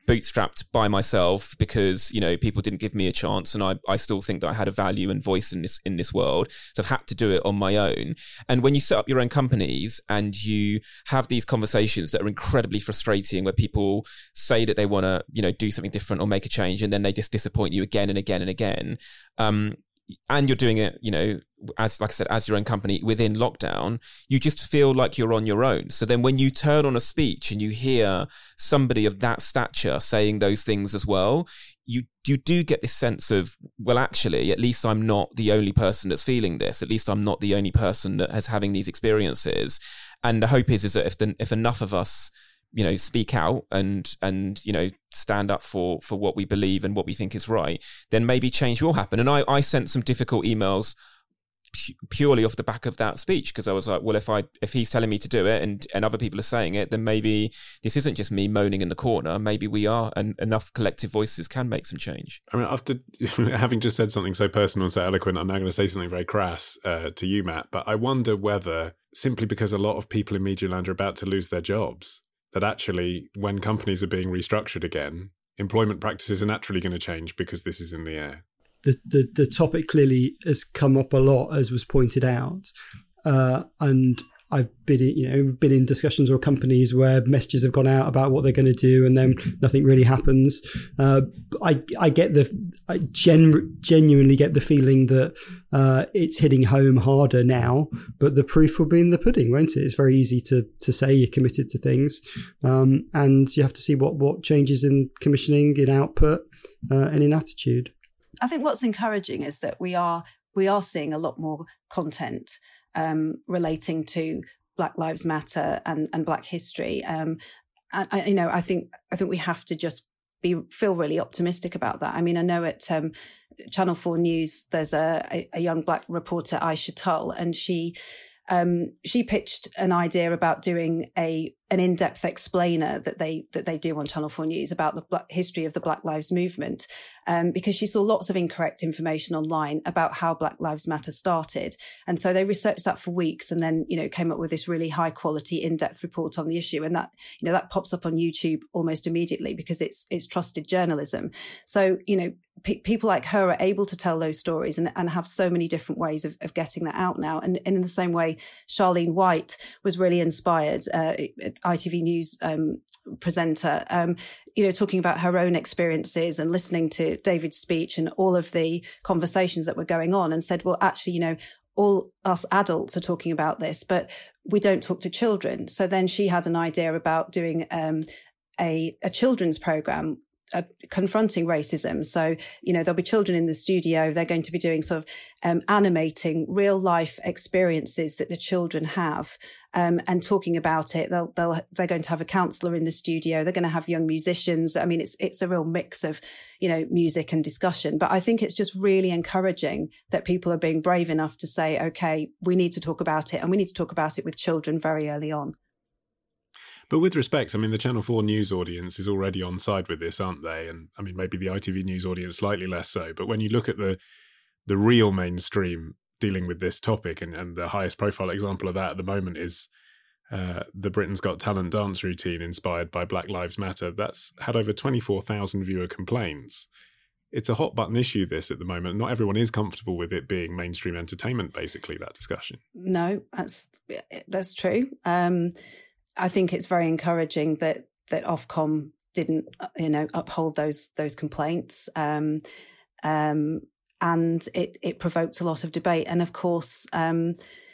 bootstrapped by myself because, you know, people didn't give me a chance, and I, I still think that I had a value and voice in this in this world. So I've had to do it on my own. And when you set up your own companies and you have these conversations that are incredibly frustrating, where people say that they want to, you know, do something different or make a change, and then they just disappoint you again and again and again. Um, and you're doing it, you know, as like I said, as your own company within lockdown, you just feel like you're on your own. So then when you turn on a speech and you hear somebody of that stature saying those things as well, you you do get this sense of, well, actually, at least I'm not the only person that's feeling this. At least I'm not the only person that has having these experiences. And the hope is, is that if the, if enough of us, you know, speak out and, and, you know, stand up for, for what we believe and what we think is right, then maybe change will happen. And I, I sent some difficult emails pu- purely off the back of that speech, because I was like, well, if I, if he's telling me to do it and, and other people are saying it, then maybe this isn't just me moaning in the corner. Maybe we are, and enough collective voices can make some change.
I mean, after having just said something so personal and so eloquent, I'm now going to say something very crass uh, to you, Matt, but I wonder whether simply because a lot of people in Media Land are about to lose their jobs, that actually when companies are being restructured again, employment practices are naturally going to change because this is in the air.
The, the, the topic clearly has come up a lot, as was pointed out. Uh, and I've been, you know, been in discussions or companies where messages have gone out about what they're going to do, and then nothing really happens. Uh, I, I get the, I gen, genuinely get the feeling that uh, it's hitting home harder now, but the proof will be in the pudding, won't it? It's very easy to to say you're committed to things, um, and you have to see what what changes in commissioning, in output, uh, and in attitude.
I think what's encouraging is that we are we are seeing a lot more content Um, relating to Black Lives Matter and, and Black history. Um, and I, you know, I think I think we have to just be feel really optimistic about that. I mean, I know at um, Channel four News there's a, a young Black reporter, Aisha Tull, and she um, she pitched an idea about doing a an in-depth explainer that they that they do on Channel four News about the black, history of the Black Lives Movement, um, because she saw lots of incorrect information online about how Black Lives Matter started. And so they researched that for weeks and then, you know, came up with this really high quality in-depth report on the issue. And that, you know, that pops up on YouTube almost immediately because it's it's trusted journalism. So, you know, pe- people like her are able to tell those stories and, and have so many different ways of, of getting that out now. And, and in the same way, Charlene White was really inspired, uh, I T V News um, presenter, um, you know, talking about her own experiences and listening to David's speech and all of the conversations that were going on, and said, well, actually, you know, all us adults are talking about this, but we don't talk to children. So then she had an idea about doing um, a, a children's program Uh, confronting racism. So, you know, there'll be children in the studio. They're going to be doing sort of um, animating real life experiences that the children have um, and talking about it. They'll, they'll, they're going to have a counsellor in the studio. They're going to have young musicians. I mean, it's, it's a real mix of, you know, music and discussion. But I think it's just really encouraging that people are being brave enough to say, okay, we need to talk about it, and we need to talk about it with children very early on.
But with respect, I mean, the Channel four News audience is already on side with this, aren't they? And I mean, maybe the I T V News audience slightly less so. But when you look at the the real mainstream dealing with this topic, and, and the highest profile example of that at the moment is uh, the Britain's Got Talent dance routine inspired by Black Lives Matter. That's had over twenty-four thousand viewer complaints. It's a hot button issue, this, at the moment. Not everyone is comfortable with it being mainstream entertainment, basically, that discussion.
No, that's that's true. Um I think it's very encouraging that that Ofcom didn't, you know, uphold those those complaints, um, um, and it it provoked a lot of debate. And of course, um,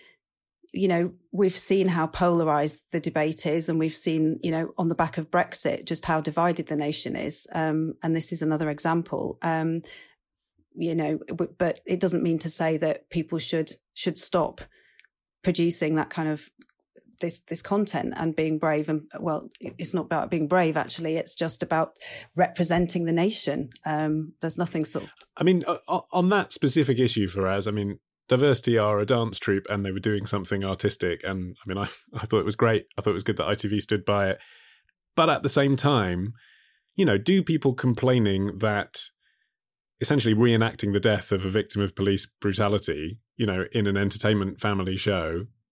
you know, we've seen how polarised the debate is, and we've seen, you know, on the back of Brexit, just how divided the nation is. Um, and this is another example. Um, you know, but, but it doesn't mean to say that people should should stop producing that kind of this this content and being brave. And well, it's not about being brave, actually. It's just about representing the nation. Um, there's nothing sort of...
I mean, on that specific issue, Faraz, I mean, Diversity are a dance troupe and they were doing something artistic. And I mean, I, I thought it was great. I thought it was good that I T V stood by it. But at the same time, you know, do people complaining that essentially reenacting the death of a victim of police brutality, you know, in an entertainment family show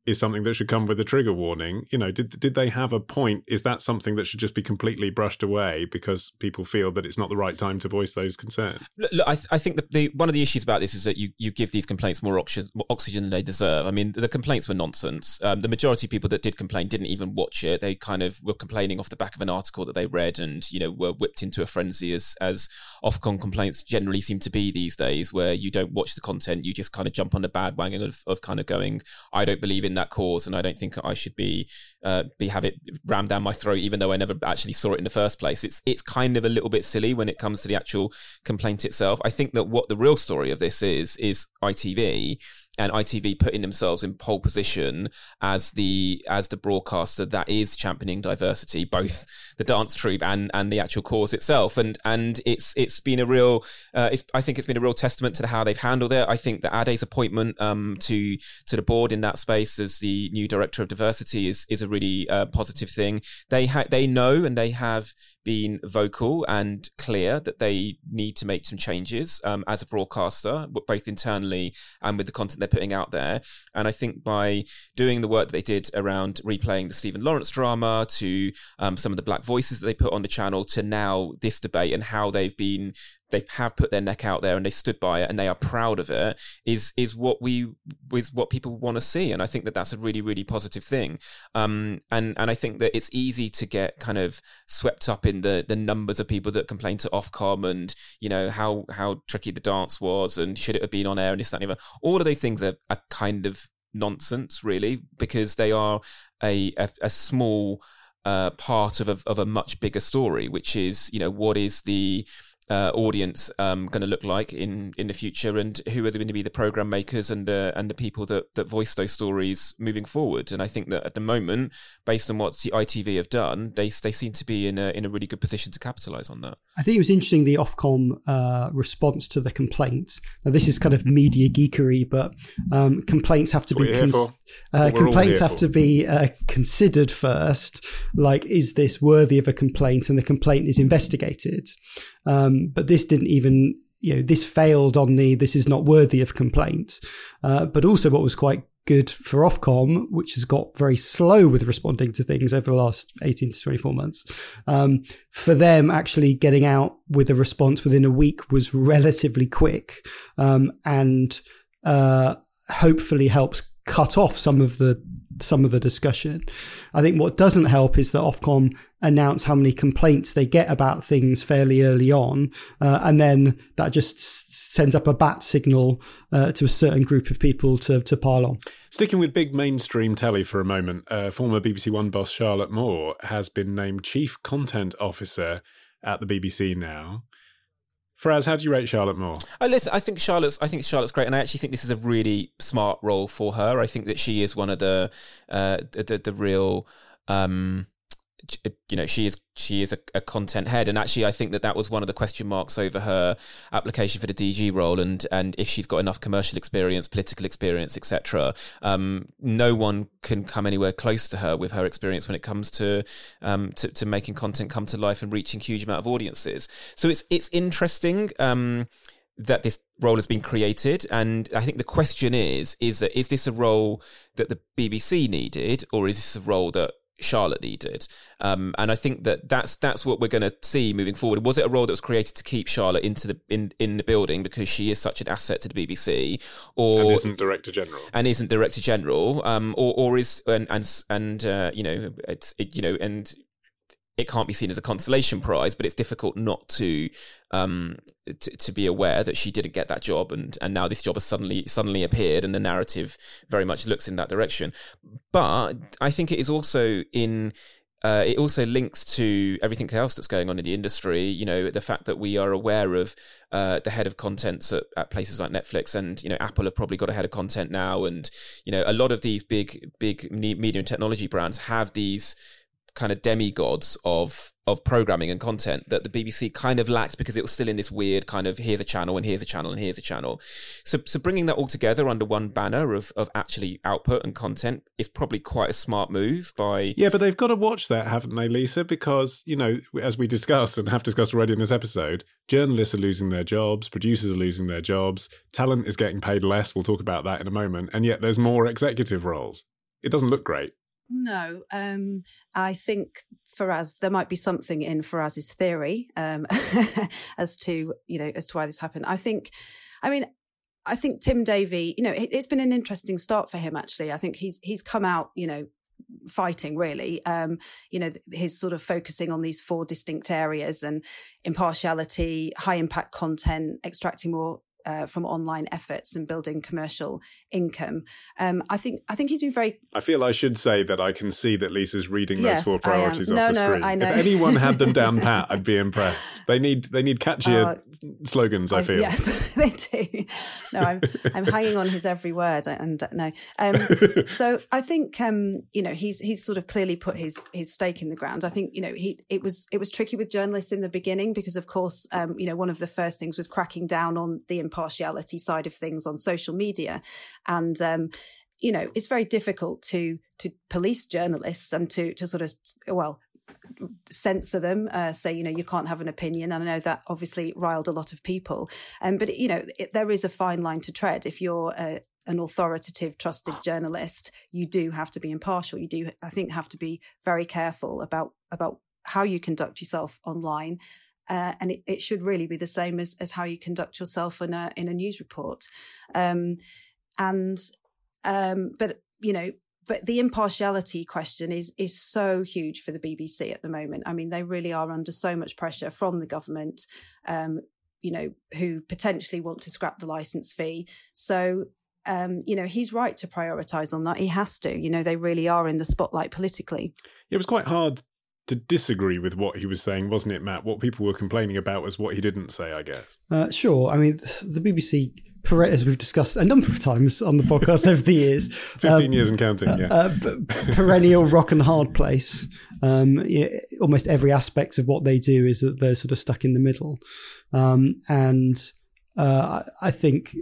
is something that should come with a trigger warning. You know, did did they have a point? Is that something that should just be completely brushed away because people feel that it's not the right time to voice those concerns?
Look, look I, th- I think that the one of the issues about this is that you, you give these complaints more oxygen, more oxygen than they deserve. I mean, the complaints were nonsense. Um, the majority of people that did complain didn't even watch it. They kind of were complaining off the back of an article that they read, and you know were whipped into a frenzy as as Ofcom complaints generally seem to be these days, where you don't watch the content, you just kind of jump on the bandwagon of, of kind of going, I don't believe in that cause, and I don't think I should be uh, be have it rammed down my throat, even though I never actually saw it in the first place. It's it's kind of a little bit silly when it comes to the actual complaint itself. I think that what the real story of this is is I T V. And I T V putting themselves in pole position as the as the broadcaster that is championing diversity, both the dance troupe and, and the actual cause itself. And and it's it's been a real uh, it's, I think it's been a real testament to how they've handled it. I think that Ade's appointment um, to to the board in that space as the new director of diversity is is a really uh, positive thing. They ha- they know and they have been vocal and clear that they need to make some changes um, as a broadcaster, both internally and with the content they're putting out there. And I think by doing the work that they did around replaying the Stephen Lawrence drama, to um, some of the black voices that they put on the channel, to now this debate and how they've been they have put their neck out there and they stood by it and they are proud of it, is is what we is what people want to see. And I think that that's a really, really positive thing. Um, and and I think that it's easy to get kind of swept up in the the numbers of people that complain to Ofcom and, you know, how how tricky the dance was and should it have been on air and this, that, and the other. All of those things are, are kind of nonsense, really, because they are a a, a small uh, part of a, of a much bigger story, which is, you know, what is the Uh, audience um, going to look like in, in the future, and who are going to be the program makers and uh, and the people that, that voice those stories moving forward. And I think that at the moment, based on what I T V have done, they they seem to be in a in a really good position to capitalise on that.
I think it was interesting, the Ofcom uh, response to the complaints. Now, this is kind of media geekery, but um, complaints have to
That's
be
what you're here
cons-
for.
uh,
What we're all
complaints
here
have
for.
to be uh, considered first. Like, is this worthy of a complaint? And the complaint is investigated. Um, but this didn't even, you know, this failed on the this is not worthy of complaint. Uh, but also, what was quite good for Ofcom, which has got very slow with responding to things over the last eighteen to twenty-four months, um, for them actually getting out with a response within a week was relatively quick, um, and uh, hopefully helps cut off some of the some of the discussion. I think what doesn't help is that Ofcom announce how many complaints they get about things fairly early on, uh, and then that just s- sends up a bat signal uh, to a certain group of people to, to pile on.
Sticking with big mainstream telly for a moment, uh, former B B C One boss Charlotte Moore has been named Chief Content Officer at the B B C now. Faraz, how do you rate Charlotte Moore?
I listen. I think Charlotte's. I think Charlotte's great, and I actually think this is a really smart role for her. I think that she is one of the, uh, the the, the real, um, you know, she is she is a, a content head, and actually, I think that that was one of the question marks over her application for the D G role, and and if she's got enough commercial experience, political experience, et cetera. Um, no one can come anywhere close to her with her experience when it comes to um to, to making content come to life and reaching huge amount of audiences. So it's it's interesting um that this role has been created, and I think the question is is that is this a role that the B B C needed, or is this a role that Charlotte needed? Um, and I think that that's that's what we're going to see moving forward. Was it a role that was created to keep Charlotte into the in, in the building because she is such an asset to the B B C, or
And isn't Director General,
and isn't Director General, um, or or is and and and uh, you know it's it, you know and. It can't be seen as a consolation prize, but it's difficult not to, um, to to be aware that she didn't get that job, and, and now this job has suddenly suddenly appeared, and the narrative very much looks in that direction. But I think it is also in. Uh, it also links to everything else that's going on in the industry. You know, the fact that we are aware of uh, the head of content at, at places like Netflix, and you know, Apple have probably got a head of content now, and you know, a lot of these big big media and technology brands have these kind of demigods of of programming and content that the B B C kind of lacked because it was still in this weird kind of here's a channel and here's a channel and here's a channel. So so bringing that all together under one banner of of actually output and content is probably quite a smart move by...
Yeah, but they've got to watch that, haven't they, Lisa? Because, you know, as we discussed and have discussed already in this episode, journalists are losing their jobs, producers are losing their jobs, talent is getting paid less, we'll talk about that in a moment, and yet there's more executive roles. it doesn't look great.
No, um, I think Faraz, there might be something in Faraz's theory um, as to, you know, as to why this happened. I think, I mean, I think Tim Davie, you know, it, it's been an interesting start for him, actually. I think he's he's come out, you know, fighting really, um, you know, his sort of focusing on these four distinct areas and impartiality, high impact content, extracting more Uh, from online efforts and building commercial income. Um, I think I think he's been very...
I feel I should say that I can see that Lisa's reading
yes,
those four priorities off
no,
the
no,
screen.
I know.
If anyone had them down pat, I'd be impressed. They need they need catchier uh, slogans, I, I feel.
Yes, they do. No, I'm I'm hanging on his every word. And no, um, so I think um, you know he's he's sort of clearly put his his stake in the ground. I think you know he it was it was tricky with journalists in the beginning because of course um, you know one of the first things was cracking down on the impartiality side of things on social media, and um, you know it's very difficult to to police journalists and to to sort of well censor them, uh, say you know you can't have an opinion. And I know that obviously riled a lot of people, um, but you know it, there is a fine line to tread. If you're a, an authoritative, trusted journalist, you do have to be impartial. You do, I think, have to be very careful about about how you conduct yourself online. Uh, and it, it should really be the same as, as how you conduct yourself in a in a news report. Um, and um, but you know, but the impartiality question is is so huge for the B B C at the moment. I mean, they really are under so much pressure from the government, um, you know, who potentially want to scrap the licence fee. So. Um, you know, he's right to prioritise on that. He has to. You know, they really are in the spotlight politically.
It was quite hard to disagree with what he was saying, wasn't it, Matt? What people were complaining about was what he didn't say, I guess.
Uh, sure. I mean, the B B C, as we've discussed a number of times on the podcast over the years.
fifteen um, years and counting, yeah.
Uh, perennial rock and hard place. Um, yeah, almost every aspect of what they do is that they're sort of stuck in the middle. Um, and uh, I think...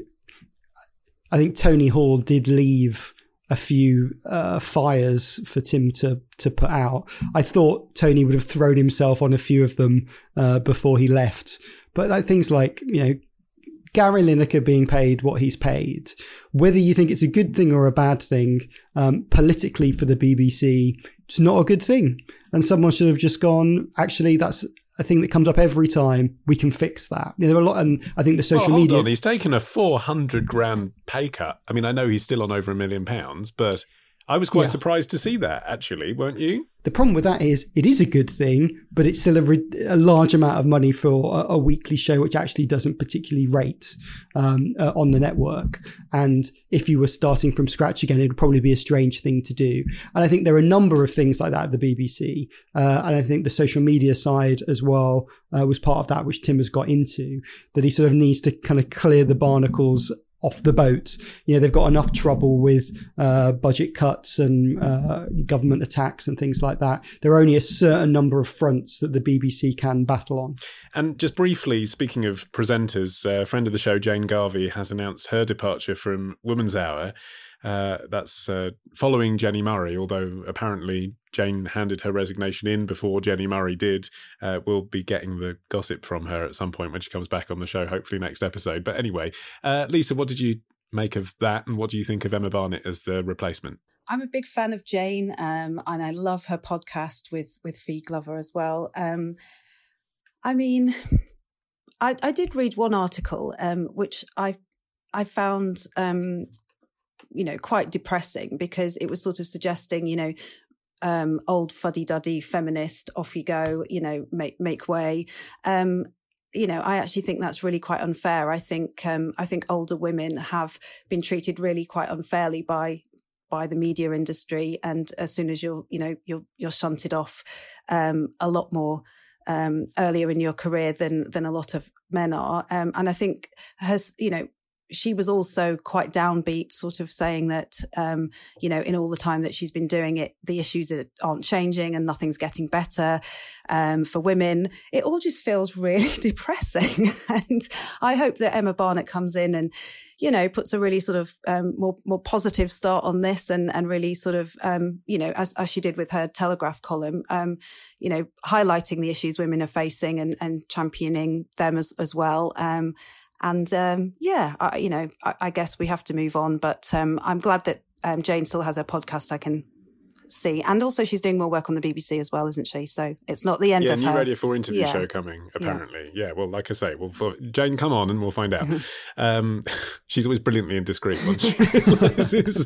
I think Tony Hall did leave a few uh, fires for Tim to to put out. I thought Tony would have thrown himself on a few of them uh, before he left. But like, things like, you know, Gary Lineker being paid what he's paid, whether you think it's a good thing or a bad thing, um, politically for the B B C, it's not a good thing. And someone should have just gone, actually, that's a thing that comes up every time. We can fix that. You know, there are a lot, and I think the social
oh, hold
media.
On. He's taken a four hundred grand pay cut. I mean, I know he's still on over a million pounds, but I was quite yeah. surprised to see that, actually, weren't you?
The problem with that is it is a good thing, but it's still a, re- a large amount of money for a, a weekly show, which actually doesn't particularly rate um, uh, on the network. And if you were starting from scratch again, it would probably be a strange thing to do. And I think there are a number of things like that at the B B C. Uh, and I think the social media side as well uh, was part of that, which Tim has got into, that he sort of needs to kind of clear the barnacles off the boat. You know, they've got enough trouble with uh, budget cuts and uh, government attacks and things like that. There are only a certain number of fronts that the B B C can battle on.
And just briefly, speaking of presenters, a friend of the show, Jane Garvey, has announced her departure from Woman's Hour. Uh, that's uh, following Jenny Murray, although apparently Jane handed her resignation in before Jenny Murray did. Uh, we'll be getting the gossip from her at some point when she comes back on the show, hopefully next episode. But anyway, uh, Lisa, what did you make of that, and what do you think of Emma Barnett as the replacement?
I'm a big fan of Jane, um, and I love her podcast with with Fee Glover as well. Um, I mean, I, I did read one article um, which I I found. Um, you know, quite depressing, because it was sort of suggesting, you know, um, old fuddy-duddy feminist, off you go, you know, make make way. Um, you know, I actually think that's really quite unfair. I think um, I think older women have been treated really quite unfairly by by the media industry, and as soon as you're, you know, you're you're shunted off um, a lot more um, earlier in your career than than a lot of men are. Um, and I think has, you know, she was also quite downbeat, sort of saying that, um, you know, in all the time that she's been doing it, the issues aren't changing and nothing's getting better um, for women. It all just feels really depressing. And I hope that Emma Barnett comes in and, you know, puts a really sort of um, more more positive start on this, and and really sort of, um, you know, as, as she did with her Telegraph column, um, you know, highlighting the issues women are facing and, and championing them as, as well. Um, And, um, yeah, I, you know, I, I guess we have to move on. But um, I'm glad that um, Jane still has her podcast, I can see. And also she's doing more work on the B B C as well, isn't she? So it's not the end
yeah,
of her.
Yeah, new Radio four interview
yeah.
show coming, apparently. Yeah. yeah, well, like I say, well, for, Jane, come on and we'll find out. um, she's always brilliantly indiscreet once she realises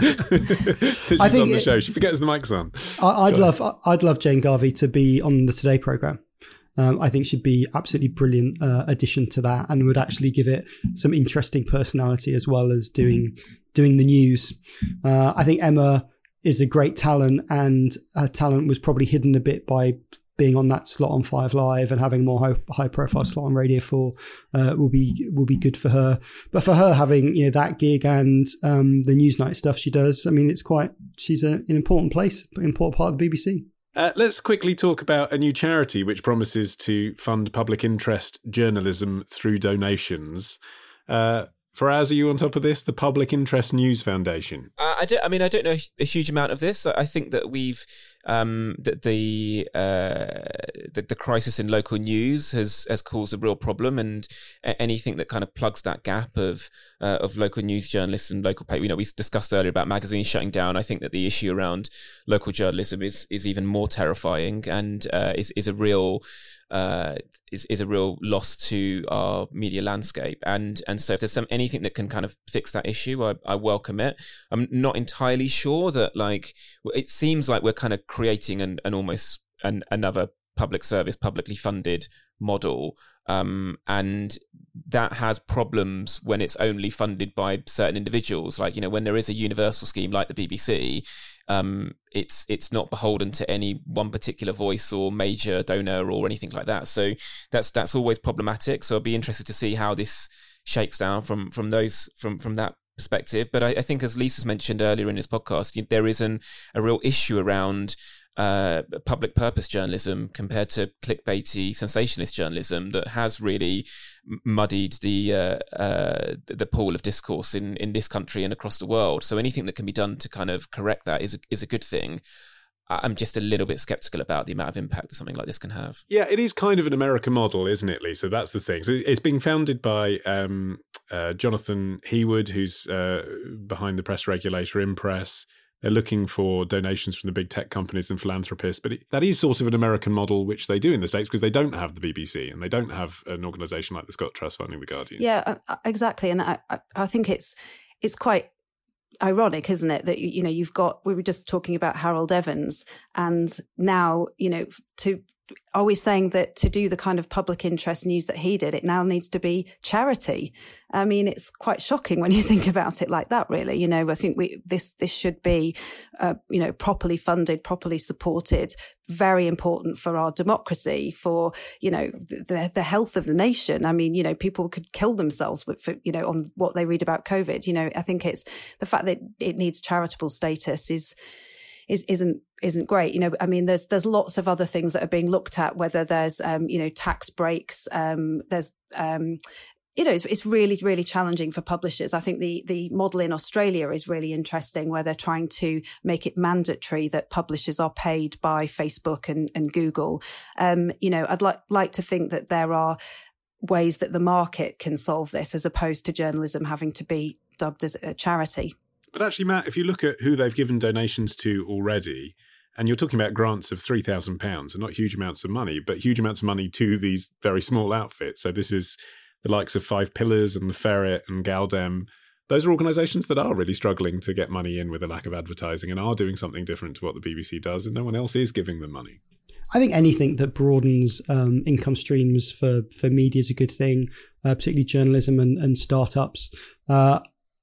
she's I think on the it, show. She forgets the mic's on.
I, I'd love I'd love Jane Garvey to be on the Today programme. Um, I think she'd be absolutely brilliant uh, addition to that, and would actually give it some interesting personality as well as doing doing the news. Uh, I think Emma is a great talent, and her talent was probably hidden a bit by being on that slot on Five Live, and having more high, high profile slot on Radio four uh, will be will be good for her. But for her, having you know that gig and um, the Newsnight stuff she does, I mean, it's quite she's a, an important place, an important part of the B B C.
Uh, let's quickly talk about a new charity which promises to fund public interest journalism through donations. Uh, Faraz, are you on top of this? The Public Interest News Foundation.
Uh, I don't. I mean, I don't know a huge amount of this. I think that we've um, that the, uh, the the crisis in local news has has caused a real problem, and anything that kind of plugs that gap of uh, of local news journalists and local paper. You know, we discussed earlier about magazines shutting down. I think that the issue around local journalism is is even more terrifying, and uh, is is a real. Uh, is is a real loss to our media landscape, and and so if there's some anything that can kind of fix that issue, I, I welcome it. I'm not entirely sure that like it seems like we're kind of creating an, an almost an, another public service, publicly funded model, um, and that has problems when it's only funded by certain individuals. Like you know, when there is a universal scheme like the B B C. Um, it's it's not beholden to any one particular voice or major donor or anything like that. So that's that's always problematic. So I'll be interested to see how this shakes down from from those from from that perspective. But I, I think, as Lisa's mentioned earlier in this podcast, there is an, a real issue around uh, public purpose journalism compared to clickbaity sensationalist journalism that has really muddied the uh, uh, the pool of discourse in, in this country and across the world. So anything that can be done to kind of correct that is a, is a good thing. I'm just a little bit skeptical about the amount of impact that something like this can have.
Yeah, it is kind of an American model, isn't it, Lisa? That's the thing. So it's being founded by um, uh, Jonathan Heawood, who's uh, behind the press regulator Impress. They're looking for donations from the big tech companies and philanthropists. But it, that is sort of an American model, which they do in the States because they don't have the B B C and they don't have an organisation like the Scott Trust funding The Guardian.
Yeah, uh, exactly. And I, I think it's it's quite ironic, isn't it, that, you know, you've got, we were just talking about Harold Evans, and now, you know, to are we saying that to do the kind of public interest news that he did, it now needs to be charity? I mean, it's quite shocking when you think about it like that, really. You know, I think we this this should be, uh, you know, properly funded, properly supported, very important for our democracy, for, you know, the the health of the nation. I mean, you know, people could kill themselves with, for, you know, on what they read about COVID. You know, I think it's the fact that it needs charitable status is is isn't isn't great. You know, I mean, there's there's lots of other things that are being looked at, whether there's um, you know, tax breaks, um, there's um, you know, it's, it's really, really challenging for publishers. I think the the model in Australia is really interesting, where they're trying to make it mandatory that publishers are paid by Facebook and, and Google. Um, you know, I'd like like to think that there are ways that the market can solve this, as opposed to journalism having to be dubbed as a charity.
But actually, Matt, if you look at who they've given donations to already, and you're talking about grants of three thousand pounds, and not huge amounts of money, but huge amounts of money to these very small outfits. So this is the likes of Five Pillars and The Ferret and Galdem. Those are organisations that are really struggling to get money in with a lack of advertising and are doing something different to what the B B C does, and no one else is giving them money.
I think anything that broadens um, income streams for, for media is a good thing, uh, particularly journalism and, and startups. Uh,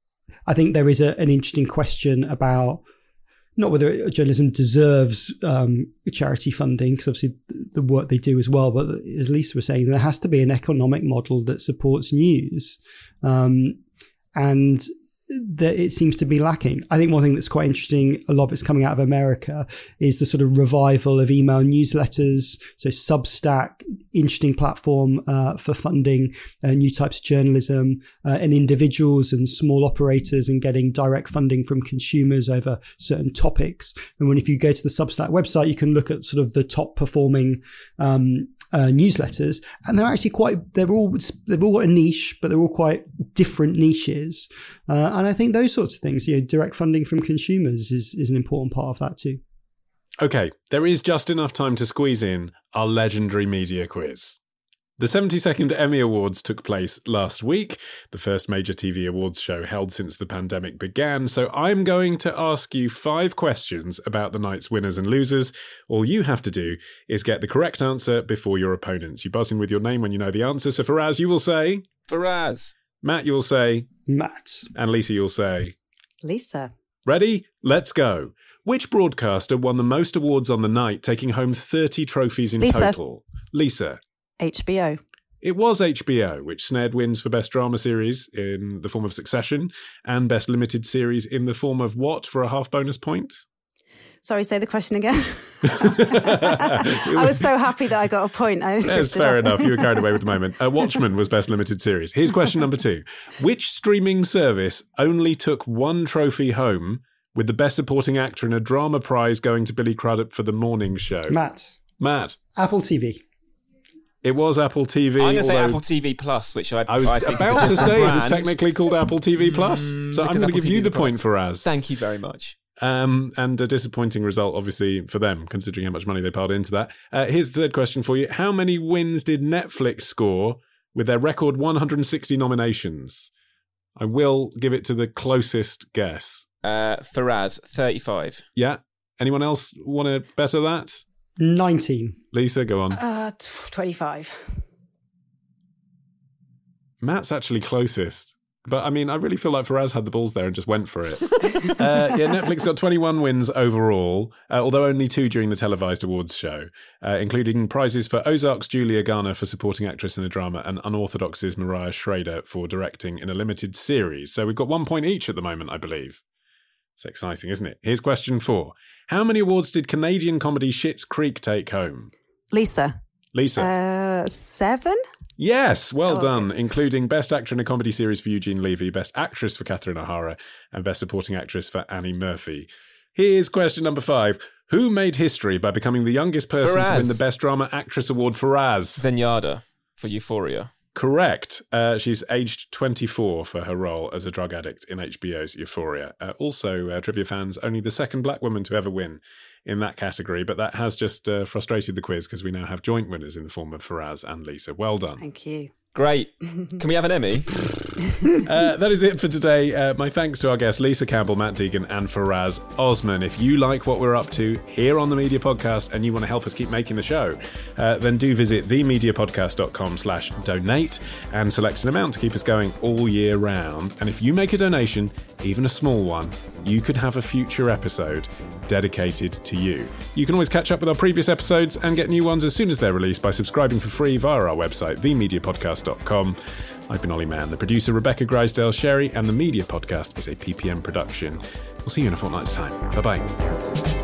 I think there is a, an interesting question about not whether journalism deserves um, charity funding, because obviously the work they do as well, but as Lisa was saying, there has to be an economic model that supports news. Um, and that it seems to be lacking. I think one thing that's quite interesting, a lot of it's coming out of America, is the sort of revival of email newsletters. So Substack, interesting platform uh, for funding uh, new types of journalism, uh, and individuals and small operators, and getting direct funding from consumers over certain topics. And when if you go to the Substack website, you can look at sort of the top performing um uh, newsletters, and they're actually quite. They're all they've all got a niche, but they're all quite different niches. Uh, and I think those sorts of things, you know, direct funding from consumers is is an important part of that too.
Okay, there is just enough time to squeeze in our legendary media quiz. The seventy-second Emmy Awards took place last week, the first major T V awards show held since the pandemic began, so I'm going to ask you five questions about the night's winners and losers. All you have to do is get the correct answer before your opponents. You buzz in with your name when you know the answer, so Faraz, you will say...
Faraz.
Matt, you will say...
Matt.
And Lisa, you'll say...
Lisa.
Ready? Let's go. Which broadcaster won the most awards on the night, taking home thirty trophies in
Lisa.
total? Lisa.
H B O.
It was H B O, which snared wins for Best Drama Series in the form of Succession and Best Limited Series in the form of what for a half bonus point?
Sorry, say the question again. I was so happy that I got a point. I
That's fair enough. You were carried away with the moment. Uh, Watchmen was Best Limited Series. Here's question number two. Which streaming service only took one trophy home, with the Best Supporting Actor in a Drama Prize going to Billy Crudup for The Morning Show?
Matt.
Matt.
Apple T V.
It was Apple T V.
I'm going to say Apple T V Plus, which I,
I was
I think
about to say
brand.
it was technically called Apple T V Plus.
Mm,
so I'm going to give
Apple
you the
T V
point
Plus.
for Raz.
Thank you very much.
Um, and a disappointing result, obviously, for them, considering how much money they piled into that. Uh, here's the third question for you. How many wins did Netflix score with their record one hundred sixty nominations? I will give it to the closest guess.
Uh, Faraz, thirty-five.
Yeah. Anyone else want to better that?
nineteen.
Lisa, go on.
Uh, twenty-five.
Matt's actually closest. But, I mean, I really feel like Faraz had the balls there and just went for it. uh, yeah, Netflix got twenty-one wins overall, uh, although only two during the televised awards show, uh, including prizes for Ozark's Julia Garner for supporting actress in a drama and Unorthodox's Mariah Schrader for directing in a limited series. So we've got one point each at the moment, I believe. It's exciting, isn't it? Here's question four. How many awards did Canadian comedy Schitt's Creek take home?
Lisa.
Lisa.
Uh, seven?
Yes, well
Oh,
done,
good.
including Best Actor in a Comedy Series for Eugene Levy, Best Actress for Catherine O'Hara, and Best Supporting Actress for Annie Murphy. Here's question number five. Who made history by becoming the youngest person
Faraz.
to win the Best Drama Actress Award for Raz?
Zenyatta for Euphoria.
Correct. Uh, she's aged twenty-four for her role as a drug addict in H B O's Euphoria. Uh, also, uh, trivia fans, only the second black woman to ever win in that category, but that has just uh, frustrated the quiz because we now have joint winners in the form of Faraz and Lisa. Well done.
Thank you.
Great. Can we have an Emmy?
Uh, that is it for today. Uh, my thanks to our guests Lisa Campbell, Matt Deegan and Faraz Osman. If you like what we're up to here on The Media Podcast and you want to help us keep making the show, uh, then do visit themediapodcast.com slash donate and select an amount to keep us going all year round. And if you make a donation, even a small one, you could have a future episode dedicated to you. You can always catch up with our previous episodes and get new ones as soon as they're released by subscribing for free via our website, the media podcast dot com. I've been Ollie Mann, the producer Rebecca Grisdale Sherry, and the Media Podcast is a P P M production. We'll see you in a fortnight's time. Bye-bye.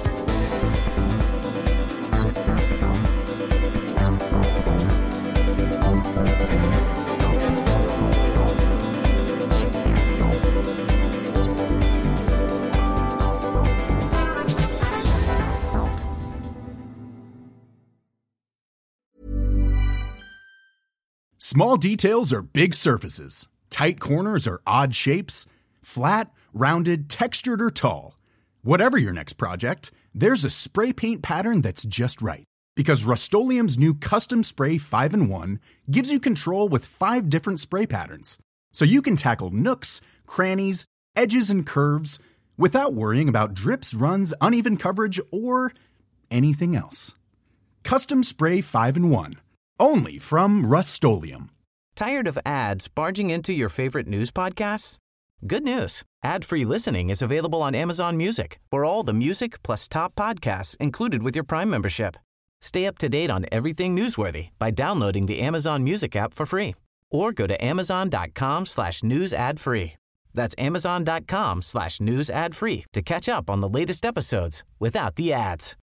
Small details are big surfaces. Tight corners are odd shapes. Flat, rounded, textured, or tall. Whatever your next project, there's a spray paint pattern that's just right. Because Rust-Oleum's new Custom Spray five in one gives you control with five different spray patterns. So you can tackle nooks, crannies, edges, and curves without worrying about drips, runs, uneven coverage, or anything else. Custom Spray five in one. Only from Rust-Oleum.
Tired of ads barging into your favorite news podcasts? Good news. Ad-free listening is available on Amazon Music for all the music plus top podcasts included with your Prime membership. Stay up to date on everything newsworthy by downloading the Amazon Music app for free or go to amazon.com slash news ad free. That's amazon.com slash news ad free to catch up on the latest episodes without the ads.